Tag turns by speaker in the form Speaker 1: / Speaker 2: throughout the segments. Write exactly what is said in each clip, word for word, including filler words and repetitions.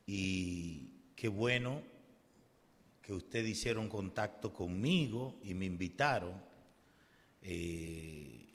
Speaker 1: y qué bueno que ustedes hicieron contacto conmigo y me invitaron. Eh,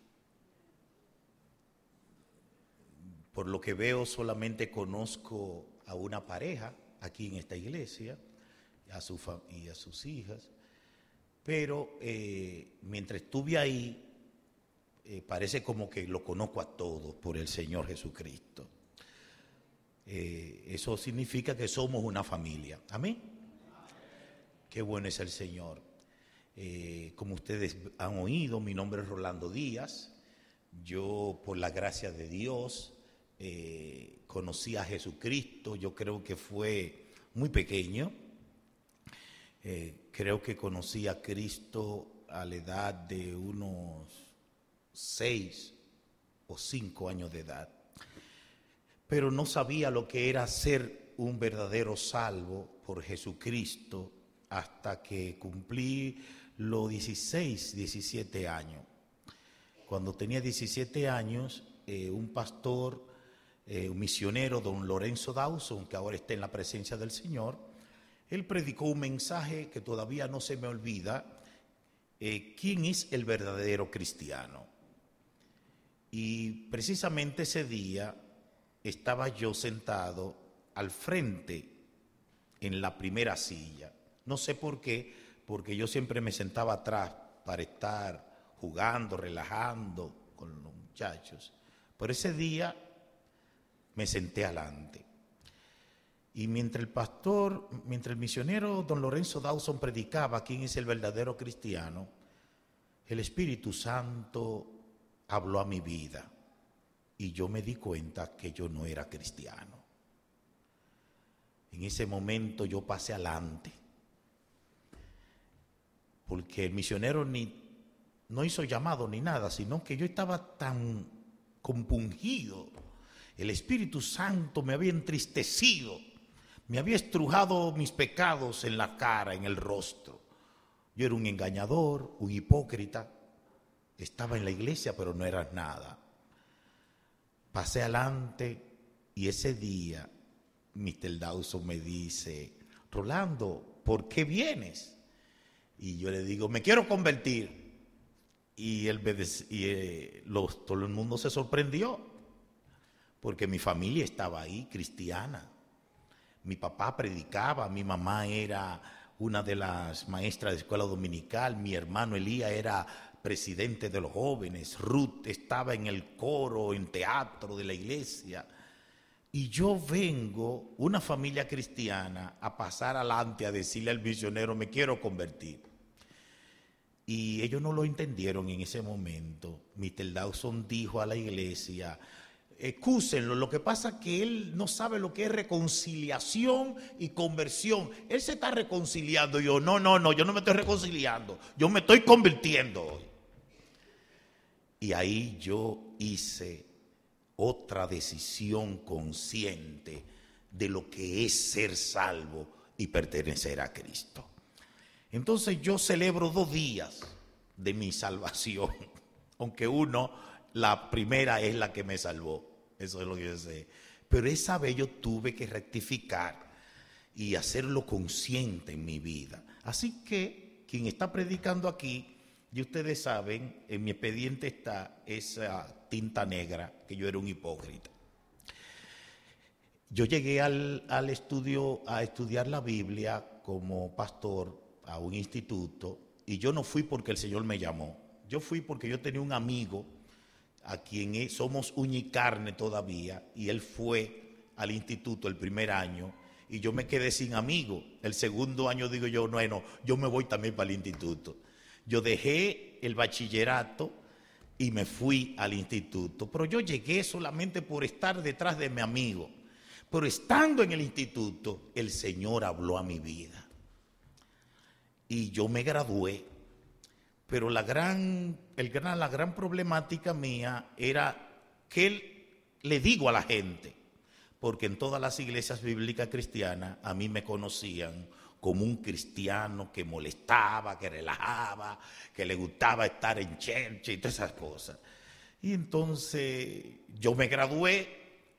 Speaker 1: por lo que veo, solamente conozco a una pareja aquí en esta iglesia a su y a sus hijas, pero eh, mientras estuve ahí, eh, parece como que lo conozco a todos por el Señor Jesucristo. Eh, eso significa que somos una familia. Amén. Qué bueno es el Señor. Eh, como ustedes han oído, mi nombre es Rolando Díaz. Yo, por la gracia de Dios, eh, conocí a Jesucristo. Yo creo que fue muy pequeño. Eh, creo que conocí a Cristo a la edad de unos seis o cinco años de edad. Pero no sabía lo que era ser un verdadero salvo por Jesucristo hasta que cumplí los dieciséis, diecisiete años. Cuando tenía diecisiete años, eh, un pastor, eh, un misionero, don Lorenzo Dawson, que ahora está en la presencia del Señor, él predicó un mensaje que todavía no se me olvida, eh, ¿quién es el verdadero cristiano? Y precisamente ese día estaba yo sentado al frente en la primera silla. No sé por qué, porque yo siempre me sentaba atrás para estar jugando, relajando con los muchachos. Pero ese día me senté adelante. Y mientras el pastor, mientras el misionero don Lorenzo Dawson predicaba quién es el verdadero cristiano, el Espíritu Santo habló a mi vida. Y yo me di cuenta que yo no era cristiano. En ese momento yo pasé adelante, porque el misionero ni, no hizo llamado ni nada, sino que yo estaba tan compungido. El Espíritu Santo me había entristecido, me había estrujado mis pecados en la cara, en el rostro. Yo era un engañador, un hipócrita, estaba en la iglesia pero no era nada. Pasé adelante y ese día mister Dawson me dice, Rolando, ¿por qué vienes? Y yo le digo, me quiero convertir. Y, él me dec- y eh, los, todo el mundo se sorprendió, porque mi familia estaba ahí, cristiana. Mi papá predicaba, mi mamá era una de las maestras de escuela dominical, mi hermano Elías era presidente de los jóvenes, Ruth estaba en el coro, en teatro de la iglesia. Y yo vengo, una familia cristiana, a pasar adelante a decirle al misionero, me quiero convertir. Y ellos no lo entendieron en ese momento. mister Dawson dijo a la iglesia, excúsenlo, lo que pasa es que él no sabe lo que es reconciliación y conversión. Él se está reconciliando. Y yo, no, no, no, yo no me estoy reconciliando, yo me estoy convirtiendo hoy. Y ahí yo hice otra decisión consciente de lo que es ser salvo y pertenecer a Cristo. Entonces yo celebro dos días de mi salvación, aunque uno, la primera es la que me salvó, eso es lo que yo sé. Pero esa vez yo tuve que rectificar y hacerlo consciente en mi vida. Así que quien está predicando aquí, y ustedes saben, en mi expediente está esa tinta negra, que yo era un hipócrita. Yo llegué al, al estudio, a estudiar la Biblia como pastor a un instituto, y yo no fui porque el Señor me llamó. Yo fui porque yo tenía un amigo a quien es, somos uña y carne todavía, y él fue al instituto el primer año, y yo me quedé sin amigo. El segundo año digo yo, no, no, yo me voy también para el instituto. Yo dejé el bachillerato y me fui al instituto, pero yo llegué solamente por estar detrás de mi amigo. Pero estando en el instituto, el Señor habló a mi vida. Y yo me gradué, pero la gran, el gran, la gran problemática mía era que le digo a la gente, porque en todas las iglesias bíblicas cristianas a mí me conocían como un cristiano que molestaba, que relajaba, que le gustaba estar en church y todas esas cosas. Y entonces yo me gradué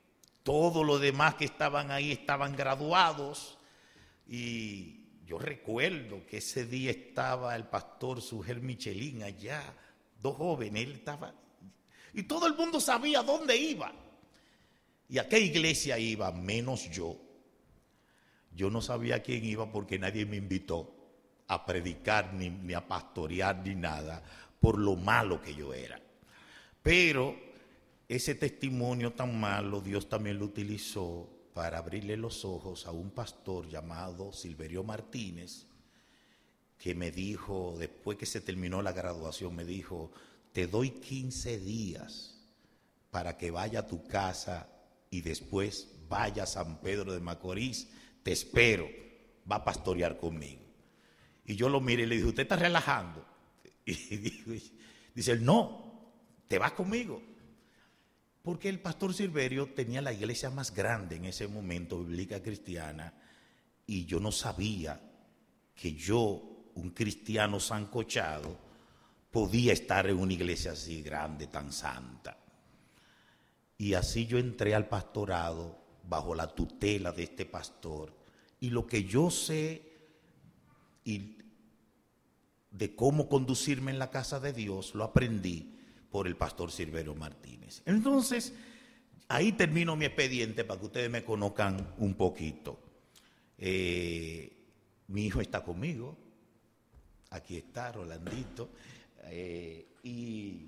Speaker 1: Todos los demás que estaban ahí estaban graduados. Y yo recuerdo que ese día estaba el pastor Sugel Michelín allá, dos jóvenes, él estaba, y todo el mundo sabía dónde iba. ¿Y a qué iglesia iba? Menos yo. Yo no sabía a quién iba porque nadie me invitó a predicar, ni, ni a pastorear, ni nada, por lo malo que yo era. Pero ese testimonio tan malo, Dios también lo utilizó para abrirle los ojos a un pastor llamado Silverio Martínez, que me dijo, después que se terminó la graduación, me dijo, te doy quince días para que vaya a tu casa y después vaya a San Pedro de Macorís, te espero, va a pastorear conmigo. Y yo lo miré y le dije, ¿usted está relajando? Y dijo, dice él, no, te vas conmigo. Porque el pastor Silverio tenía la iglesia más grande en ese momento, bíblica cristiana, y yo no sabía que yo, un cristiano sancochado, podía estar en una iglesia así grande, tan santa. Y así yo entré al pastorado bajo la tutela de este pastor. Y lo que yo sé y de cómo conducirme en la casa de Dios, lo aprendí por el pastor Silverio Martínez. Entonces, ahí termino mi expediente para que ustedes me conozcan un poquito. Eh, mi hijo está conmigo, aquí está Rolandito, eh, y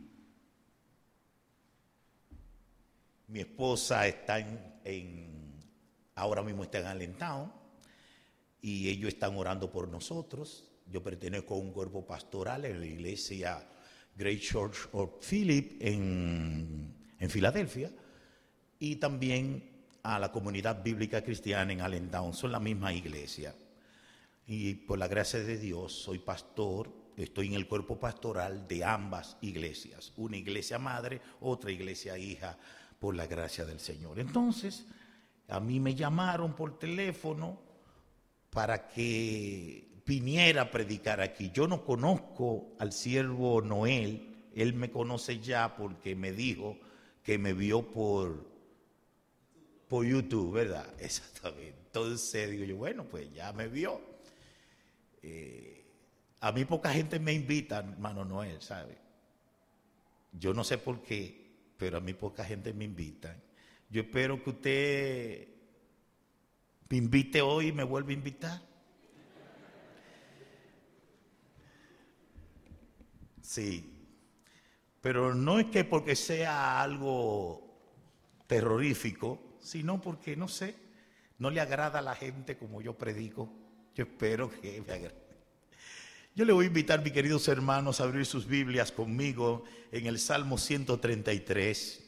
Speaker 1: mi esposa está en, en ahora mismo está en Allentown, y ellos están orando por nosotros. Yo pertenezco a un cuerpo pastoral en la iglesia Great Church of Philip en, en Filadelfia, y también a la comunidad bíblica cristiana en Allentown. Son la misma iglesia. Y por la gracia de Dios soy pastor, estoy en el cuerpo pastoral de ambas iglesias. Una iglesia madre, otra iglesia hija, por la gracia del Señor. Entonces, a mí me llamaron por teléfono para que viniera a predicar aquí. Yo no conozco al siervo Noel, él me conoce ya porque me dijo que me vio por, por YouTube, ¿verdad? Exactamente. Entonces digo yo, bueno, pues ya me vio. Eh, a mí poca gente me invita, hermano Noel, ¿sabe? Yo no sé por qué, pero a mí poca gente me invita. Yo espero que usted me invite hoy y me vuelva a invitar. Sí, pero no es que porque sea algo terrorífico, sino porque, no sé, no le agrada a la gente como yo predico. Yo espero que me agrade. Yo le voy a invitar, mis queridos hermanos, a abrir sus Biblias conmigo en el Salmo ciento treinta y tres.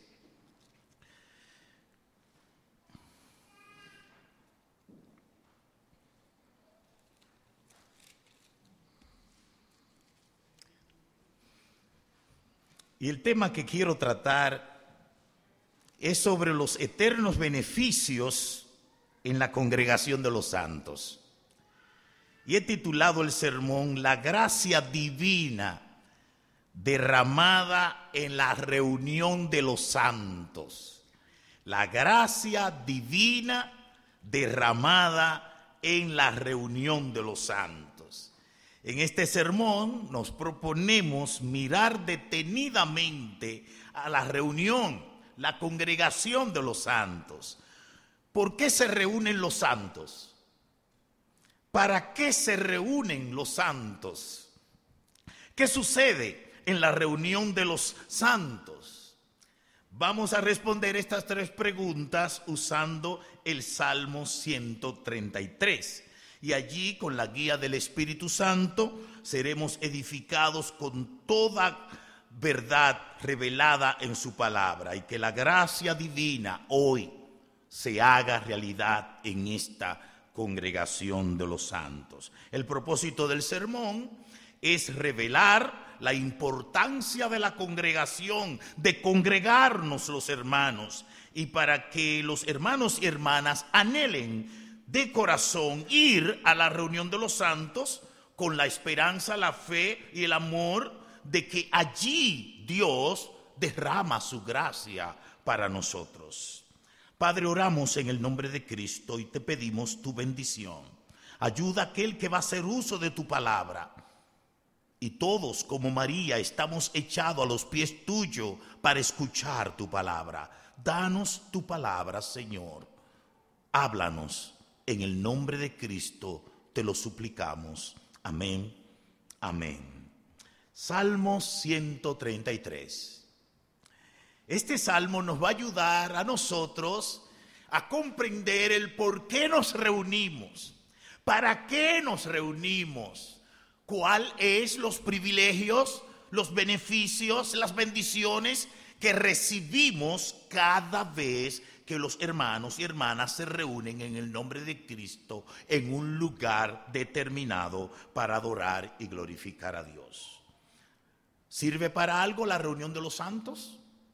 Speaker 1: Y el tema que quiero tratar es sobre los eternos beneficios en la congregación de los santos. Y he titulado el sermón La gracia divina derramada en la reunión de los santos. La gracia divina derramada en la reunión de los santos. En este sermón nos proponemos mirar detenidamente a la reunión, la congregación de los santos. ¿Por qué se reúnen los santos? ¿Para qué se reúnen los santos? ¿Qué sucede en la reunión de los santos? Vamos a responder estas tres preguntas usando el Salmo ciento treinta y tres. Y allí, con la guía del Espíritu Santo, seremos edificados con toda verdad revelada en su palabra, y que la gracia divina hoy se haga realidad en esta congregación de los santos. El propósito del sermón es revelar la importancia de la congregación, de congregarnos los hermanos, y para que los hermanos y hermanas anhelen de corazón ir a la reunión de los santos con la esperanza, la fe y el amor de que allí Dios derrama su gracia para nosotros. Padre, oramos en el nombre de Cristo y te pedimos tu bendición. Ayuda a aquel que va a hacer uso de tu palabra. Y todos, como María, estamos echados a los pies tuyos para escuchar tu palabra. Danos tu palabra, Señor. Háblanos. En el nombre de Cristo te lo suplicamos. Amén. Amén. Salmo ciento treinta y tres. Este salmo nos va a ayudar a nosotros a comprender el por qué nos reunimos, para qué nos reunimos, cuál es los privilegios, los beneficios, las bendiciones que recibimos cada vez que los hermanos y hermanas se reúnen en el nombre de Cristo en un lugar determinado para adorar y glorificar a Dios. ¿Sirve para algo la reunión de los santos?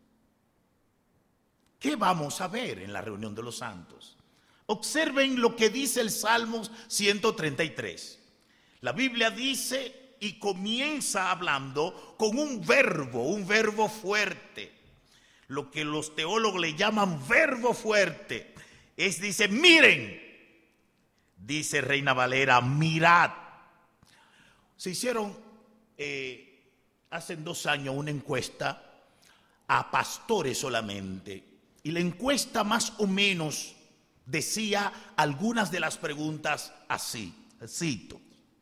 Speaker 1: ¿Qué vamos a ver en la reunión de los santos? Observen lo que dice el Salmo ciento treinta y tres. La Biblia dice y comienza hablando con un verbo, un verbo fuerte. Lo que los teólogos le llaman verbo fuerte. Es, dice, miren. Dice Reina Valera, mirad. Se hicieron eh, hace dos años una encuesta a pastores solamente. Y la encuesta más o menos decía algunas de las preguntas así, cito.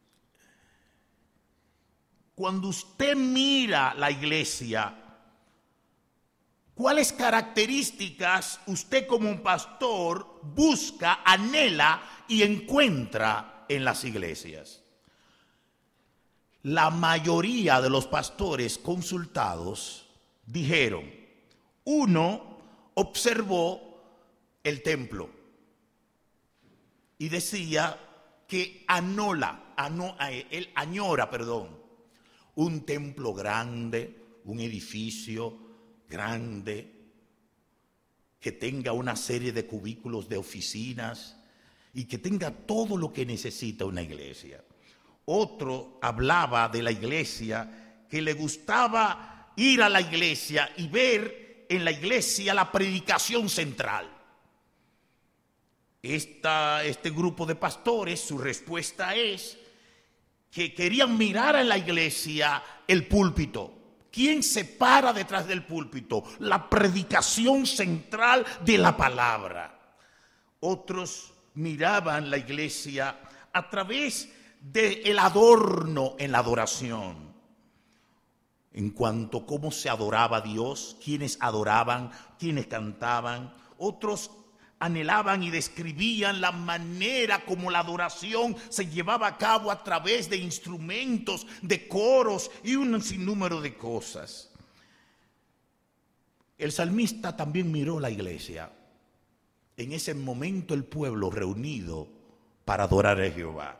Speaker 1: Cuando usted mira la iglesia, ¿cuáles características usted como pastor busca, anhela y encuentra en las iglesias? La mayoría de los pastores consultados dijeron, uno, observó el templo y decía que anola, ano, él añora, perdón, un templo grande, un edificio grande, que tenga una serie de cubículos de oficinas y que tenga todo lo que necesita una iglesia. Otro hablaba de la iglesia, que le gustaba ir a la iglesia y ver en la iglesia la predicación central. Esta, este grupo de pastores, su respuesta es que querían mirar en la iglesia el púlpito. ¿Quién se para detrás del púlpito? La predicación central de la palabra. Otros miraban la iglesia a través del adorno en la adoración. En cuanto a cómo se adoraba a Dios, quiénes adoraban, quiénes cantaban. Otros anhelaban y describían la manera como la adoración se llevaba a cabo a través de instrumentos, de coros y un sinnúmero de cosas. El salmista también miró la iglesia. En ese momento el pueblo reunido para adorar a Jehová.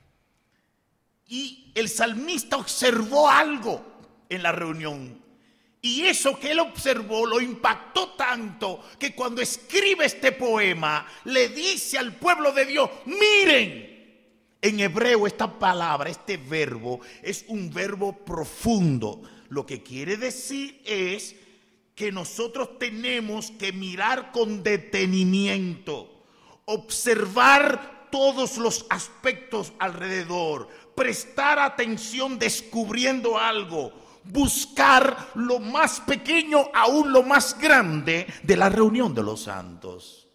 Speaker 1: Y el salmista observó algo en la reunión, y eso que él observó lo impactó tanto que cuando escribe este poema le dice al pueblo de Dios, miren. En hebreo esta palabra, este verbo es un verbo profundo. Lo que quiere decir es que nosotros tenemos que mirar con detenimiento, observar todos los aspectos alrededor, prestar atención descubriendo algo, buscar lo más pequeño aún lo más grande de la reunión de los santos.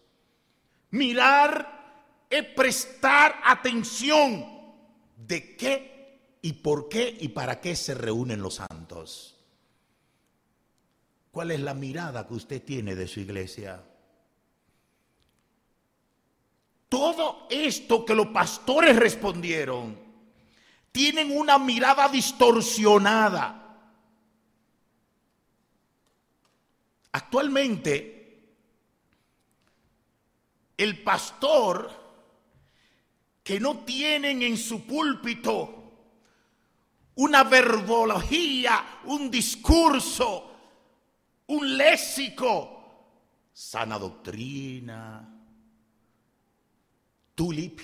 Speaker 1: Mirar es prestar atención de qué y por qué y para qué se reúnen los santos. ¿Cuál es la mirada que usted tiene de su iglesia? Todo esto que los pastores respondieron tienen una mirada distorsionada. Actualmente, el pastor que no tienen en su púlpito una verbología, un discurso, un léxico, sana doctrina, tulip,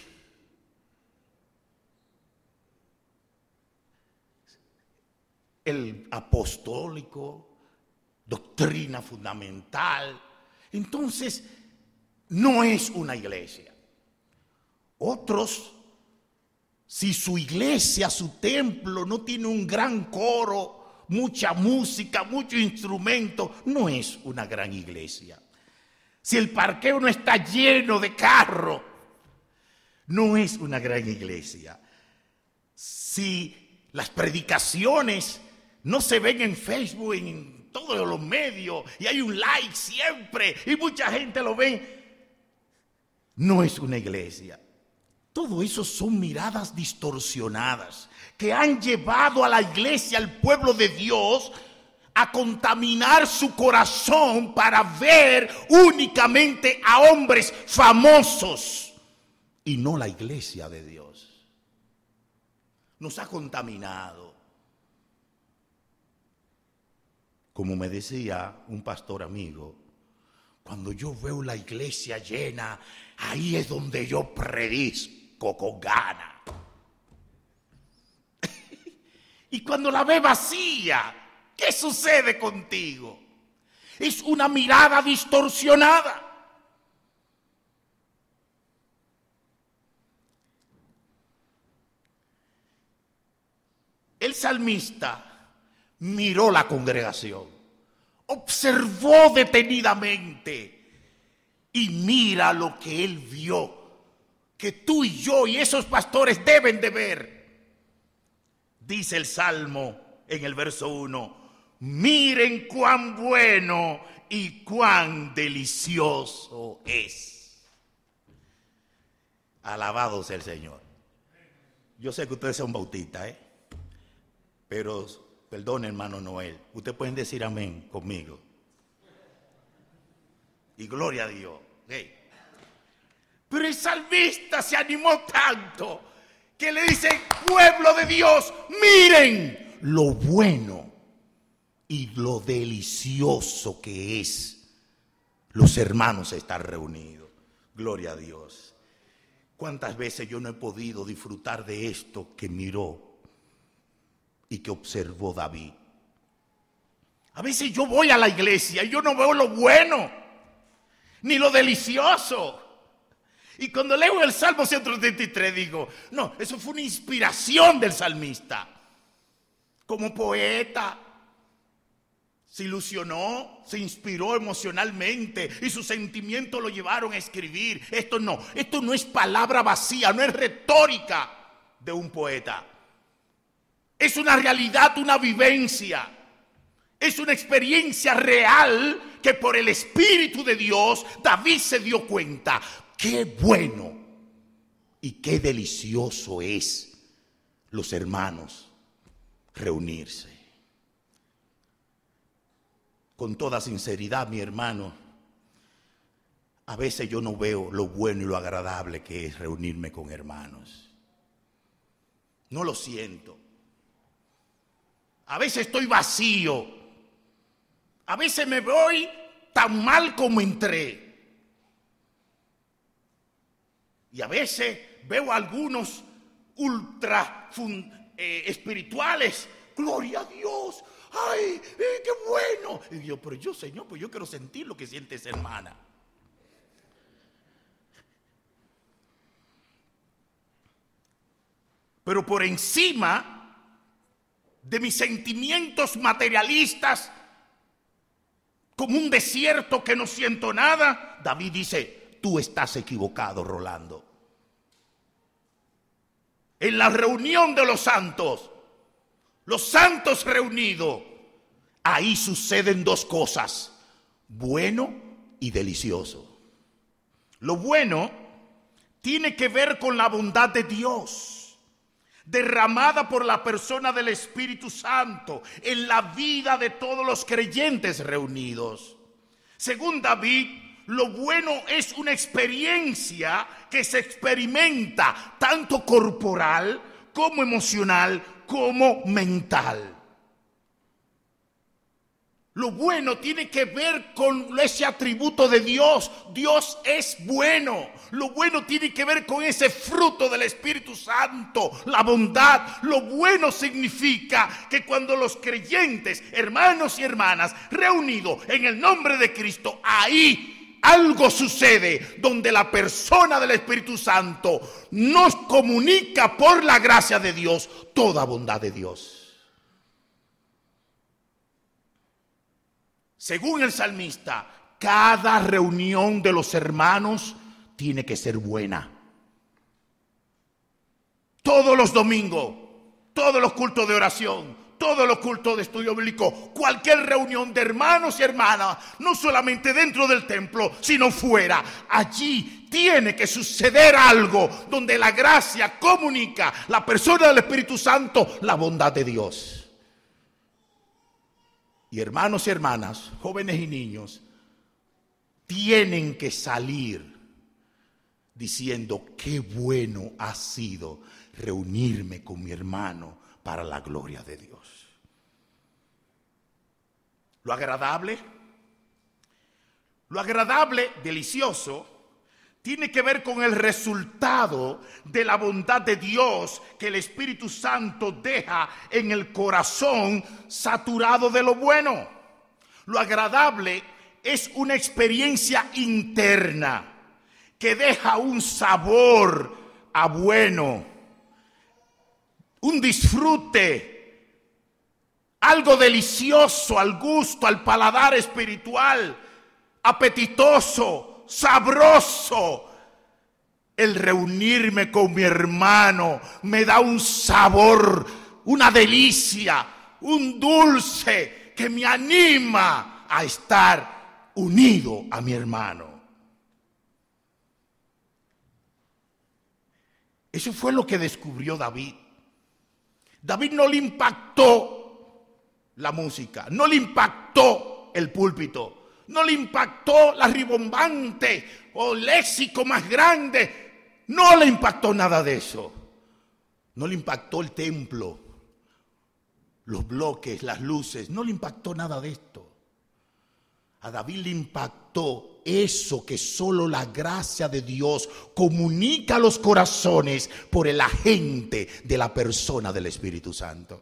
Speaker 1: el apostólico, doctrina fundamental. Entonces, no es una iglesia. Otros, si su iglesia, su templo no tiene un gran coro, mucha música, mucho instrumento, no es una gran iglesia. Si el parqueo no está lleno de carros, no es una gran iglesia. Si las predicaciones no se ven en Facebook, en todos los medios, y hay un like siempre, y mucha gente lo ve, no es una iglesia. Todo eso son miradas distorsionadas que han llevado a la iglesia, al pueblo de Dios, a contaminar su corazón para ver únicamente a hombres famosos y no la iglesia de Dios. Nos ha contaminado. Como me decía un pastor amigo, cuando yo veo la iglesia llena, ahí es donde yo predico con ganas. Y cuando la ve vacía, ¿qué sucede contigo? Es una mirada distorsionada. El salmista miró la congregación, observó detenidamente y mira lo que él vio, que tú y yo y esos pastores deben de ver. Dice el Salmo en el verso uno, miren cuán bueno y cuán delicioso es. Alabado sea el Señor. Yo sé que ustedes son bautistas, ¿eh? Pero, perdón, hermano Noel, ustedes pueden decir amén conmigo. Y gloria a Dios. ¿Okay? Pero el salmista se animó tanto que le dice, pueblo de Dios, miren lo bueno y lo delicioso que es los hermanos estar reunidos. Gloria a Dios. ¿Cuántas veces yo no he podido disfrutar de esto que miró y que observó David? A veces yo voy a la iglesia y yo no veo lo bueno, ni lo delicioso. Y cuando leo el Salmo ciento treinta y tres digo, no, eso fue una inspiración del salmista. Como poeta, se ilusionó, se inspiró emocionalmente y sus sentimientos lo llevaron a escribir. Esto no, esto no es palabra vacía, no es retórica de un poeta. Es una realidad, una vivencia. Es una experiencia real que por el Espíritu de Dios David se dio cuenta. Qué bueno y qué delicioso es los hermanos reunirse. Con toda sinceridad, mi hermano, a veces yo no veo lo bueno y lo agradable que es reunirme con hermanos. No lo siento. A veces estoy vacío. A veces me voy tan mal como entré. Y a veces veo a algunos ultra fun, eh, espirituales. Gloria a Dios. ¡Ay, eh, qué bueno! Y yo, pero yo, Señor, pues yo quiero sentir lo que siente esa hermana. Pero por encima de mis sentimientos materialistas, como un desierto que no siento nada, David dice, tú estás equivocado, Rolando. En la reunión de los santos, los santos reunidos, ahí suceden dos cosas, bueno y delicioso. Lo bueno tiene que ver con la bondad de Dios, derramada por la persona del Espíritu Santo en la vida de todos los creyentes reunidos. Según David, lo bueno es una experiencia que se experimenta tanto corporal como emocional como mental. Lo bueno tiene que ver con ese atributo de Dios. Dios es bueno. Lo bueno tiene que ver con ese fruto del Espíritu Santo, la bondad. Lo bueno significa que cuando los creyentes, hermanos y hermanas, reunidos en el nombre de Cristo, ahí algo sucede donde la persona del Espíritu Santo nos comunica por la gracia de Dios toda bondad de Dios. Según el salmista, cada reunión de los hermanos tiene que ser buena. Todos los domingos, todos los cultos de oración, todos los cultos de estudio bíblico, cualquier reunión de hermanos y hermanas, no solamente dentro del templo, sino fuera. Allí tiene que suceder algo donde la gracia comunica, la persona del Espíritu Santo, la bondad de Dios. Y hermanos y hermanas, jóvenes y niños, tienen que salir diciendo: qué bueno ha sido reunirme con mi hermano para la gloria de Dios. Lo agradable, lo agradable, delicioso, tiene que ver con el resultado de la bondad de Dios que el Espíritu Santo deja en el corazón saturado de lo bueno. Lo agradable es una experiencia interna que deja un sabor a bueno, un disfrute, algo delicioso al gusto, al paladar espiritual, apetitoso, sabroso. El reunirme con mi hermano me da un sabor, una delicia, un dulce que me anima a estar unido a mi hermano. Eso fue lo que descubrió David. David no le impactó la música, no le impactó el púlpito, no le impactó la ribombante o léxico más grande, no le impactó nada de eso. No le impactó el templo, los bloques, las luces, no le impactó nada de esto. A David le impactó eso que solo la gracia de Dios comunica a los corazones por el agente de la persona del Espíritu Santo.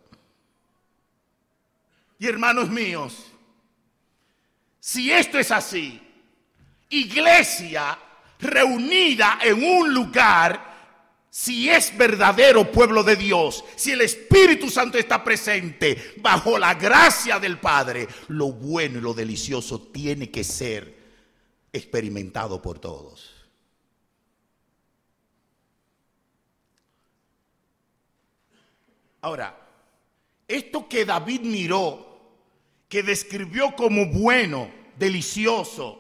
Speaker 1: Y hermanos míos, si esto es así, iglesia reunida en un lugar, si es verdadero pueblo de Dios, si el Espíritu Santo está presente bajo la gracia del Padre, lo bueno y lo delicioso tiene que ser experimentado por todos. Ahora, esto que David miró, que describió como bueno, delicioso,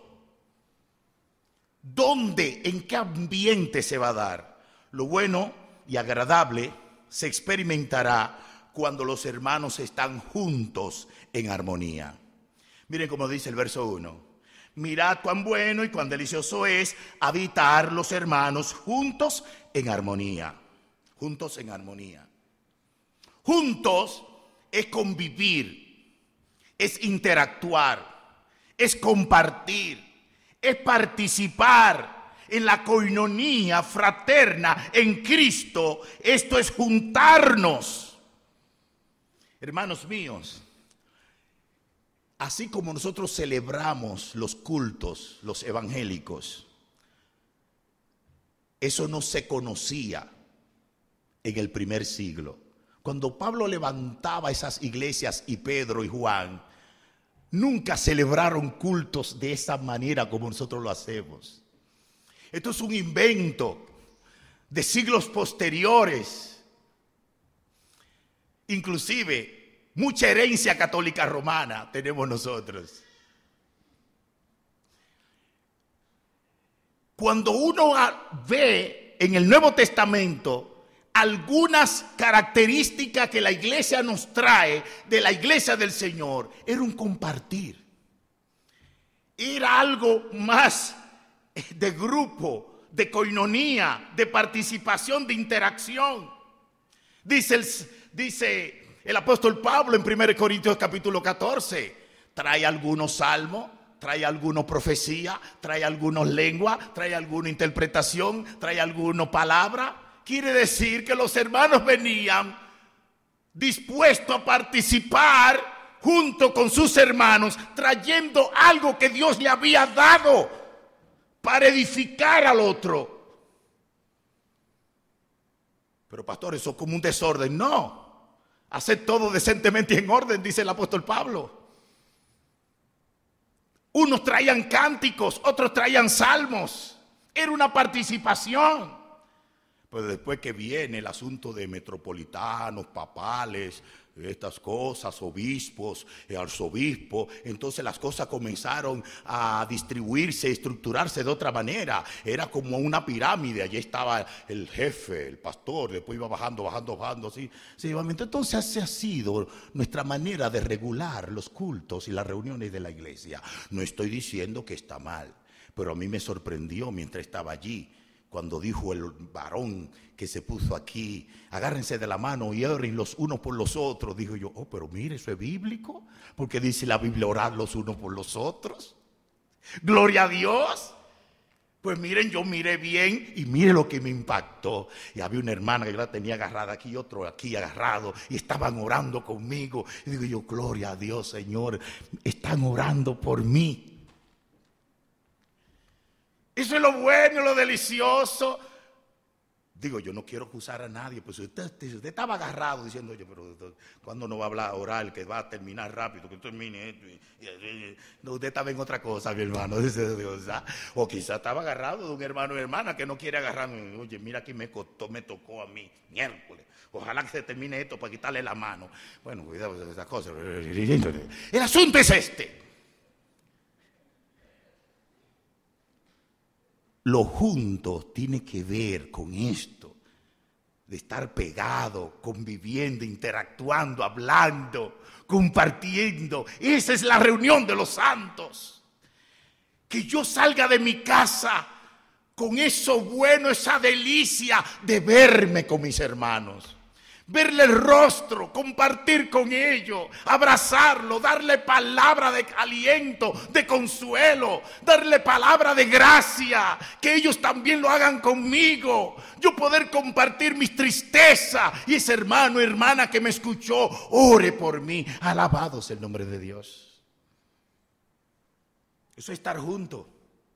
Speaker 1: ¿dónde, en qué ambiente se va a dar? Lo bueno y agradable se experimentará cuando los hermanos están juntos en armonía. Miren cómo dice el verso uno. Mirad cuán bueno y cuán delicioso es habitar los hermanos juntos en armonía. Juntos en armonía. Juntos es convivir, es interactuar, es compartir, es participar en la coinonía fraterna en Cristo. Esto es juntarnos. Hermanos míos, así como nosotros celebramos los cultos, los evangélicos, eso no se conocía en el primer siglo. Cuando Pablo levantaba esas iglesias y Pedro y Juan, nunca celebraron cultos de esa manera como nosotros lo hacemos. Esto es un invento de siglos posteriores. Inclusive, mucha herencia católica romana tenemos nosotros. Cuando uno ve en el Nuevo Testamento algunas características que la iglesia nos trae de la iglesia del Señor, era un compartir. Era algo más de grupo, de coinonía, de participación, de interacción. Dice el, dice el apóstol Pablo en primera Corintios capítulo catorce, trae algunos salmos, trae algunos profecía, trae algunos lengua, trae alguna interpretación, trae alguna palabra. Quiere decir que los hermanos venían dispuestos a participar junto con sus hermanos, trayendo algo que Dios le había dado para edificar al otro. Pero pastor, eso es como un desorden. No, haced todo decentemente y en orden, dice el apóstol Pablo. Unos traían cánticos, otros traían salmos. Era una participación. Pero después que viene el asunto de metropolitanos, papales, estas cosas, obispos, arzobispos, entonces las cosas comenzaron a distribuirse, a estructurarse de otra manera. Era como una pirámide, allí estaba el jefe, el pastor, después iba bajando, bajando, bajando, así. Entonces así ha sido nuestra manera de regular los cultos y las reuniones de la iglesia. No estoy diciendo que está mal, pero a mí me sorprendió mientras estaba allí, cuando dijo el varón que se puso aquí, agárrense de la mano y oren los unos por los otros. Dijo yo, oh, pero mire, eso es bíblico, porque dice la Biblia orar los unos por los otros. Gloria a Dios. Pues miren, yo miré bien y mire lo que me impactó. Y había una hermana que yo la tenía agarrada aquí y otro aquí agarrado y estaban orando conmigo. Y digo yo, gloria a Dios, Señor, están orando por mí. Eso es lo bueno, lo delicioso. Digo, yo no quiero acusar a nadie, pues usted, usted estaba agarrado diciendo, oye, pero ¿cuándo no va a hablar oral que va a terminar rápido, que termine esto? No, usted estaba en otra cosa, mi hermano. O quizás estaba agarrado de un hermano o hermana que no quiere agarrarme. Oye, mira aquí me costó, me tocó a mí, miércoles. Ojalá que se termine esto para quitarle la mano. Bueno, cuidado de esas cosas. El asunto es este. Lo junto tiene que ver con esto, de estar pegado, conviviendo, interactuando, hablando, compartiendo. Esa es la reunión de los santos. Que yo salga de mi casa con eso bueno, esa delicia de verme con mis hermanos. Verle el rostro, compartir con ellos, abrazarlo, darle palabra de aliento, de consuelo, darle palabra de gracia, que ellos también lo hagan conmigo. Yo poder compartir mis tristezas y ese hermano, hermana que me escuchó, ore por mí. Alabado sea el nombre de Dios. Eso es estar juntos.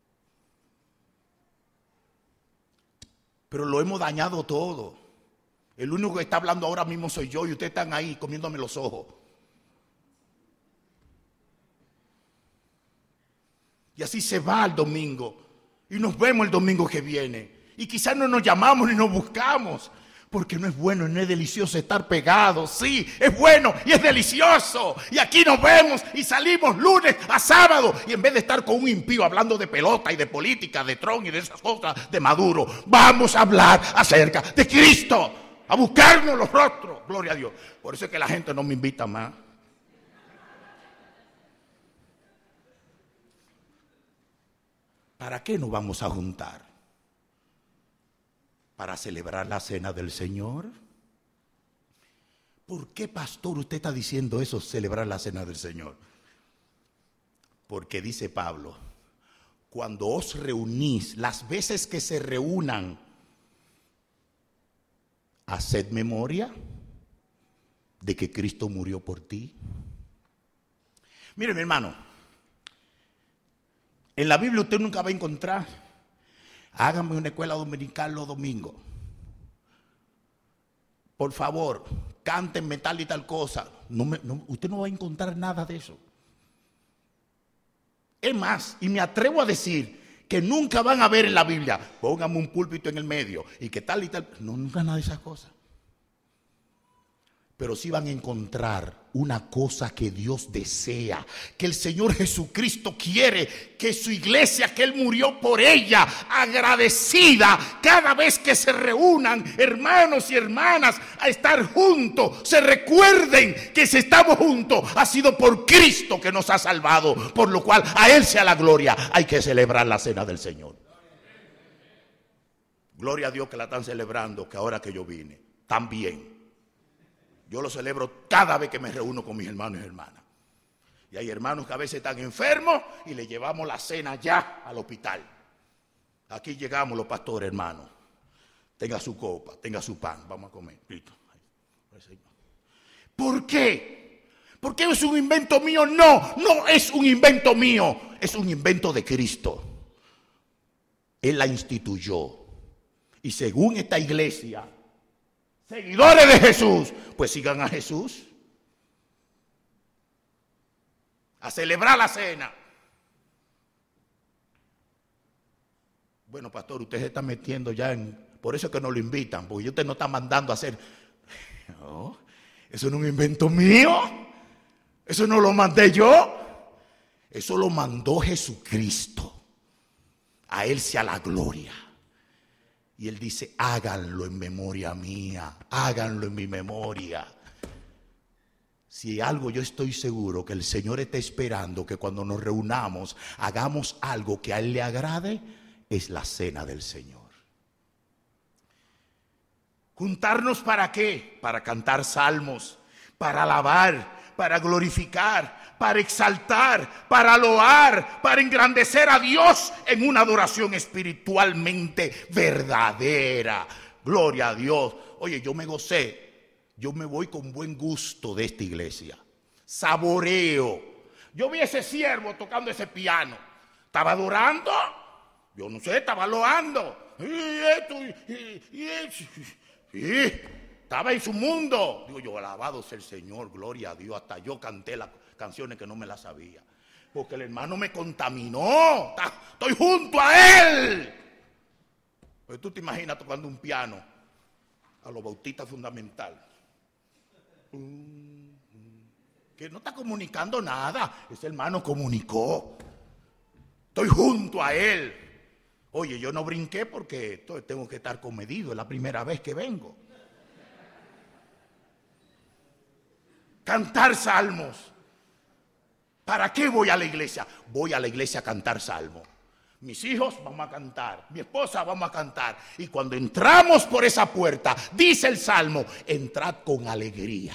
Speaker 1: Pero lo hemos dañado todo. El único que está hablando ahora mismo soy yo y ustedes están ahí comiéndome los ojos. Y así se va el domingo. Y nos vemos el domingo que viene. Y quizás no nos llamamos ni nos buscamos. Porque no es bueno, no es delicioso estar pegados. Sí, es bueno y es delicioso. Y aquí nos vemos y salimos lunes a sábado. Y en vez de estar con un impío hablando de pelota y de política, de Trump y de esas cosas de Maduro, vamos a hablar acerca de Cristo. A buscarnos los rostros, gloria a Dios. Por eso es que la gente no me invita más. ¿Para qué nos vamos a juntar? ¿Para celebrar la cena del Señor? ¿Por qué, pastor, usted está diciendo eso, celebrar la cena del Señor? Porque dice Pablo, cuando os reunís, las veces que se reúnan, haced memoria de que Cristo murió por ti. Mire, mi hermano, en la Biblia usted nunca va a encontrar, hágame una escuela dominical los domingos. Por favor, cántenme tal y tal cosa. No me, no, usted no va a encontrar nada de eso. Es más, y me atrevo a decir que nunca van a ver en la Biblia, póngame un púlpito en el medio y que tal y tal. No, nunca nada de esas cosas. Pero sí van a encontrar una cosa que Dios desea, que el Señor Jesucristo quiere, que su iglesia, que Él murió por ella, agradecida, cada vez que se reúnan hermanos y hermanas a estar juntos, se recuerden que si estamos juntos ha sido por Cristo que nos ha salvado, por lo cual a Él sea la gloria. Hay que celebrar la cena del Señor. Gloria a Dios que la están celebrando, que ahora que yo vine, también. Yo lo celebro cada vez que me reúno con mis hermanos y hermanas. Y hay hermanos que a veces están enfermos y le llevamos la cena ya al hospital. Aquí llegamos los pastores, hermanos. Tenga su copa, tenga su pan, vamos a comer. ¿Por qué? ¿Por qué es un invento mío? No, no es un invento mío, es un invento de Cristo. Él la instituyó. Y según esta iglesia, seguidores de Jesús, pues sigan a Jesús. A celebrar la cena. Bueno, pastor, usted se está metiendo ya en... Por eso es que no lo invitan, porque usted no está mandando a hacer... No, eso no es un invento mío. Eso no lo mandé yo. Eso lo mandó Jesucristo. A Él sea la gloria. Y Él dice, háganlo en memoria mía. Háganlo en mi memoria. Si algo yo estoy seguro que el Señor está esperando que cuando nos reunamos hagamos algo que a Él le agrade, es la cena del Señor. ¿Juntarnos para qué? Para cantar salmos, para alabar, para glorificar, para exaltar, para loar, para engrandecer a Dios en una adoración espiritualmente verdadera. Gloria a Dios. Oye, yo me gocé, yo me voy con buen gusto de esta iglesia. Saboreo. Yo vi a ese siervo tocando ese piano. ¿Estaba adorando? Yo no sé, estaba loando. Y esto, y, y, y, y, estaba en su mundo. Digo yo, alabado sea el Señor, gloria a Dios. Hasta yo canté las canciones que no me las sabía. Porque el hermano me contaminó. Estoy junto a él. Pues tú te imaginas tocando un piano a los bautistas fundamental. Que no está comunicando nada. Ese hermano comunicó. Estoy junto a él. Oye, yo no brinqué porque tengo que estar comedido. Es la primera vez que vengo. Cantar salmos. ¿Para qué voy a la iglesia? Voy a la iglesia a cantar salmos. Mis hijos vamos a cantar. Mi esposa vamos a cantar. Y cuando entramos por esa puerta, dice el salmo, entrad con alegría.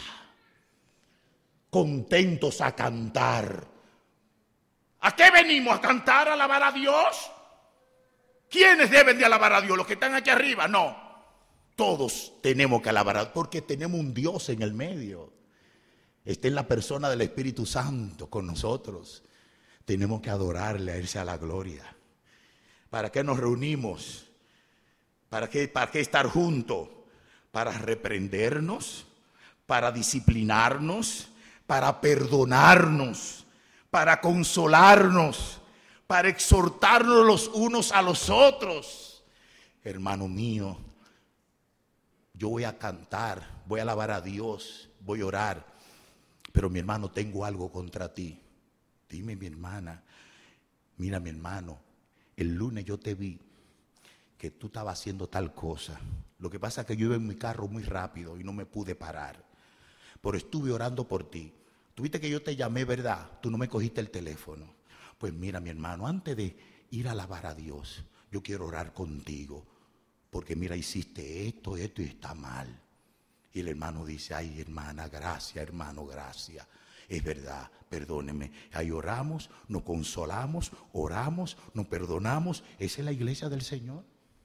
Speaker 1: Contentos a cantar. ¿A qué venimos? ¿A cantar, a alabar a Dios? ¿Quiénes deben de alabar a Dios? ¿Los que están aquí arriba? No. Todos tenemos que alabar a Dios porque tenemos un Dios en el medio. Está en la persona del Espíritu Santo con nosotros. Tenemos que adorarle, a Él sea la gloria. ¿Para qué nos reunimos? ¿Para qué, para qué estar juntos? Para reprendernos, para disciplinarnos, para perdonarnos, para consolarnos, para exhortarnos los unos a los otros. Hermano mío, yo voy a cantar, voy a alabar a Dios, voy a orar, pero mi hermano, tengo algo contra ti. Dime, mi hermana, mira, mi hermano, el lunes yo te vi que tú estabas haciendo tal cosa. Lo que pasa es que yo iba en mi carro muy rápido y no me pude parar, pero estuve orando por ti. Tuviste que yo te llamé, ¿verdad? Tú no me cogiste el teléfono. Pues mira, mi hermano, antes de ir a alabar a Dios, yo quiero orar contigo, porque mira, hiciste esto, esto y está mal. Y el hermano dice, ay, hermana, gracias, hermano, gracias. Es verdad, perdóneme. Ahí oramos, nos consolamos, oramos, nos perdonamos. Esa es la iglesia del Señor.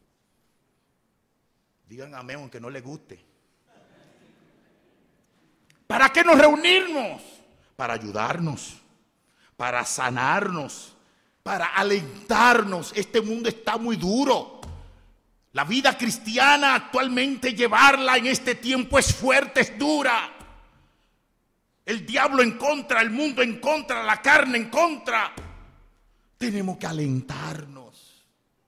Speaker 1: Digan amén aunque no les guste. ¿Para qué nos reunimos? Para ayudarnos, para sanarnos, para alentarnos. Este mundo está muy duro. La vida cristiana actualmente, llevarla en este tiempo es fuerte, es dura. El diablo en contra, el mundo en contra, la carne en contra. Tenemos que alentarnos,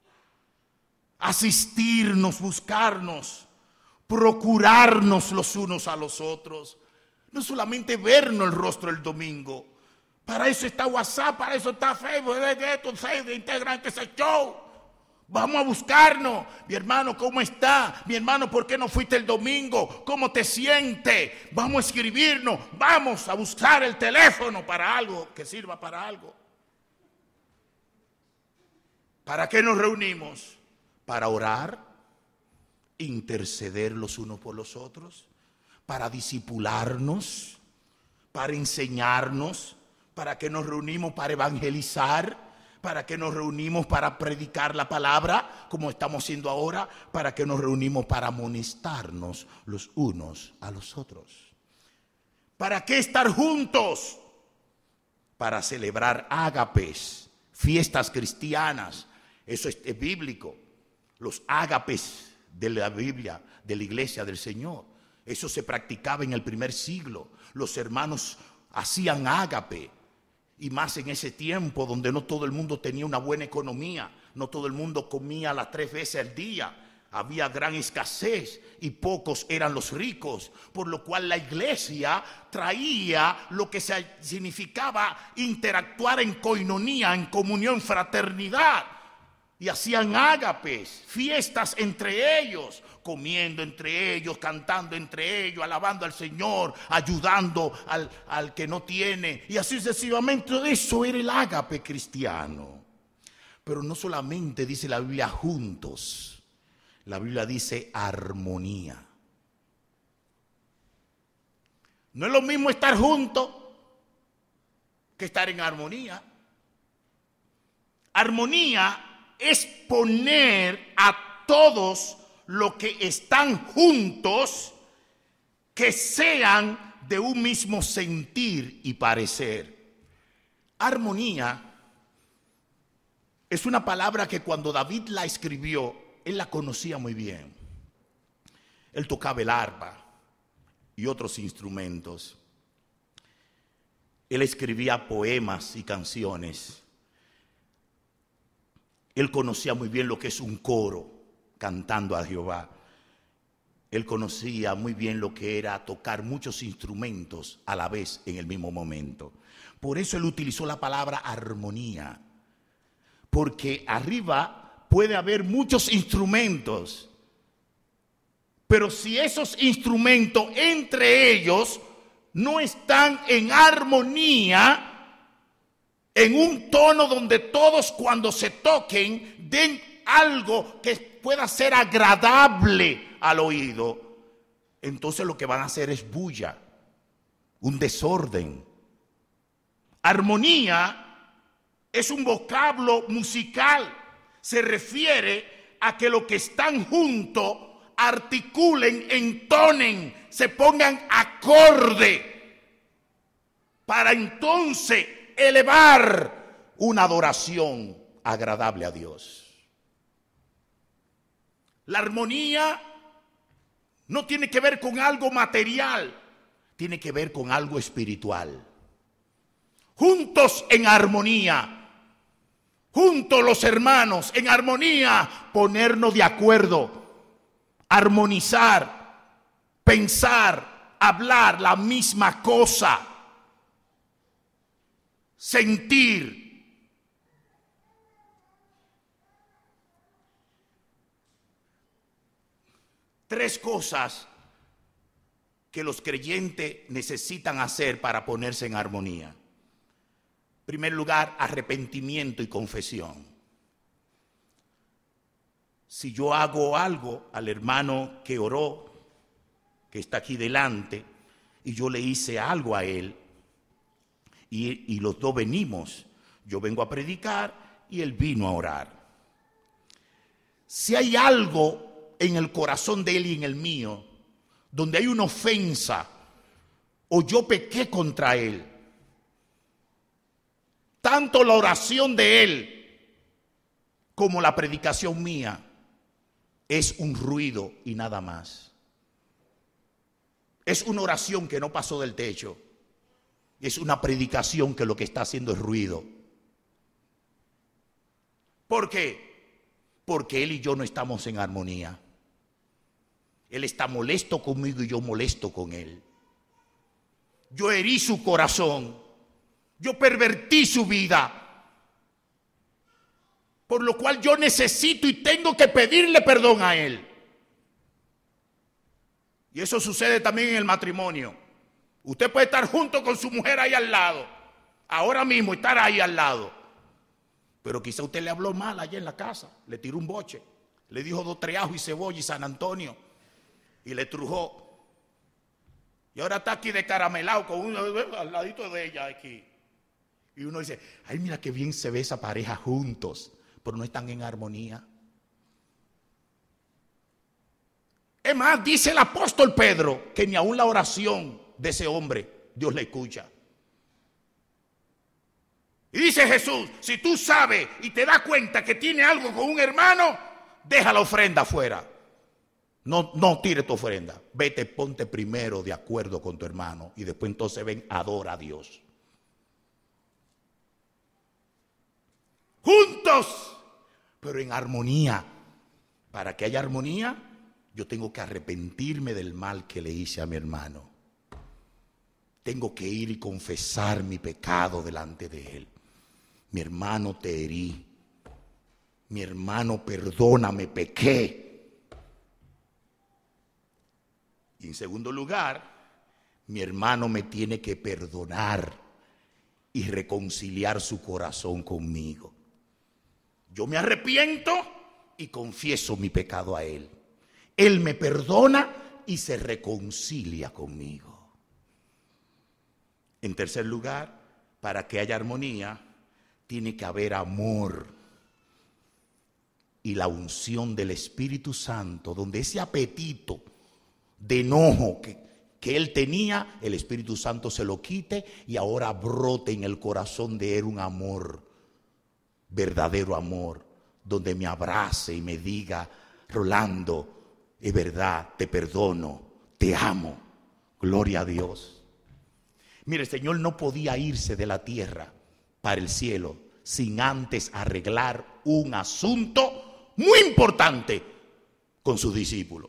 Speaker 1: asistirnos, buscarnos, procurarnos los unos a los otros. No solamente vernos el rostro el domingo. Para eso está WhatsApp, para eso está Facebook, de esto, de integrante ese show. Vamos a buscarnos. Mi hermano, ¿cómo está? Mi hermano, ¿por qué no fuiste el domingo? ¿Cómo te sientes? Vamos a escribirnos. Vamos a buscar el teléfono para algo que sirva para algo. ¿Para qué nos reunimos? Para orar, interceder los unos por los otros, para discipularnos, para enseñarnos. ¿Para qué nos reunimos? Para evangelizar. ¿Para qué nos reunimos? Para predicar la palabra, como estamos haciendo ahora. ¿Para qué nos reunimos? Para amonestarnos los unos a los otros. ¿Para qué estar juntos? Para celebrar ágapes, fiestas cristianas, Eso es, es bíblico. Los ágapes de la Biblia, de la iglesia del Señor. Eso se practicaba en el primer siglo. Los hermanos hacían ágape. Y más en ese tiempo donde no todo el mundo tenía una buena economía. No todo el mundo comía las tres veces al día. Había gran escasez y pocos eran los ricos, por lo cual la iglesia traía lo que significaba interactuar en coinonía, en comunión, fraternidad. Y hacían ágapes, fiestas entre ellos, comiendo entre ellos, cantando entre ellos, alabando al Señor, ayudando al, al que no tiene. Y así sucesivamente. Eso era el ágape cristiano. Pero no solamente dice la Biblia juntos. La Biblia dice armonía. No es lo mismo estar juntos que estar en armonía. Armonía es poner a todos los que están juntos que sean de un mismo sentir y parecer. Armonía es una palabra que cuando David la escribió, él la conocía muy bien. Él tocaba el arpa y otros instrumentos. Él escribía poemas y canciones. Él conocía muy bien lo que es un coro cantando a Jehová. Él conocía muy bien lo que era tocar muchos instrumentos a la vez en el mismo momento. Por eso él utilizó la palabra armonía. Porque arriba puede haber muchos instrumentos, pero si esos instrumentos entre ellos no están en armonía, en un tono donde todos cuando se toquen den algo que pueda ser agradable al oído, entonces lo que van a hacer es bulla, un desorden. Armonía es un vocablo musical. Se refiere a que los que están juntos articulen, entonen, se pongan acorde para entonces elevar una adoración agradable a Dios. La armonía no tiene que ver con algo material, tiene que ver con algo espiritual. Juntos en armonía. Juntos los hermanos, en armonía, ponernos de acuerdo, armonizar, pensar, hablar la misma cosa, sentir. Tres cosas que los creyentes necesitan hacer para ponerse en armonía. En primer lugar, arrepentimiento y confesión. Si yo hago algo al hermano que oró, que está aquí delante, y yo le hice algo a él, y, y los dos venimos, yo vengo a predicar y él vino a orar. Si hay algo en el corazón de él y en el mío, donde hay una ofensa, o yo pequé contra él, tanto la oración de él como la predicación mía es un ruido y nada más. Es una oración que no pasó del techo. Es una predicación que lo que está haciendo es ruido. ¿Por qué? Porque él y yo no estamos en armonía. Él está molesto conmigo y yo molesto con él. Yo herí su corazón. Yo pervertí su vida, por lo cual yo necesito y tengo que pedirle perdón a él. Y eso sucede también en el matrimonio. Usted puede estar junto con su mujer ahí al lado, ahora mismo estar ahí al lado, pero quizá usted le habló mal allá en la casa, le tiró un boche, le dijo dos treajos y cebolla y San Antonio, y le trujó. Y ahora está aquí de caramelado con uno al ladito de ella aquí. Y uno dice, ay, mira qué bien se ve esa pareja juntos, pero no están en armonía. Es más, dice el apóstol Pedro que ni aún la oración de ese hombre Dios la escucha. Y dice Jesús, si tú sabes y te das cuenta que tiene algo con un hermano, deja la ofrenda afuera. No, no tire tu ofrenda. Vete, ponte primero de acuerdo con tu hermano y después entonces ven, adora a Dios. Juntos, pero en armonía. Para que haya armonía, yo tengo que arrepentirme del mal que le hice a mi hermano. Tengo que ir y confesar mi pecado delante de él. Mi hermano, te herí. Mi hermano, perdóname, pequé. Y en segundo lugar, mi hermano me tiene que perdonar y reconciliar su corazón conmigo. Yo me arrepiento y confieso mi pecado a él. Él me perdona y se reconcilia conmigo. En tercer lugar, para que haya armonía, tiene que haber amor y la unción del Espíritu Santo, donde ese apetito de enojo que, que él tenía, el Espíritu Santo se lo quite y ahora brote en el corazón de él un amor, verdadero amor, donde me abrace y me diga, Rolando, es verdad, te perdono, te amo, gloria a Dios. Mire, el Señor no podía irse de la tierra para el cielo sin antes arreglar un asunto muy importante con sus discípulos.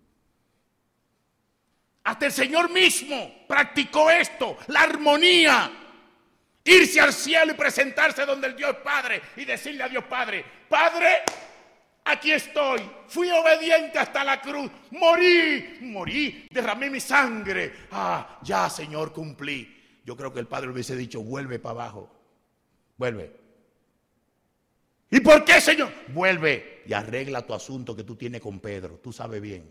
Speaker 1: Hasta el Señor mismo practicó esto, la armonía. Irse al cielo y presentarse donde el Dios Padre y decirle a Dios Padre, Padre, aquí estoy, fui obediente hasta la cruz, morí, morí, derramé mi sangre. Ah, ya Señor, cumplí. Yo creo que el Padre hubiese dicho, vuelve para abajo, vuelve. ¿Y por qué, Señor? Vuelve y arregla tu asunto que tú tienes con Pedro, tú sabes bien.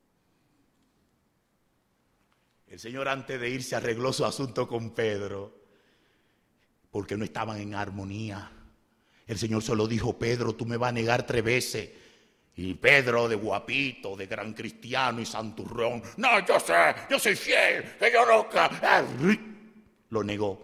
Speaker 1: El Señor antes de irse arregló su asunto con Pedro, porque no estaban en armonía. El Señor solo dijo, Pedro, tú me vas a negar tres veces. Y Pedro, de guapito, de gran cristiano y santurrón, no, yo sé, yo soy fiel, que yo nunca. Lo negó.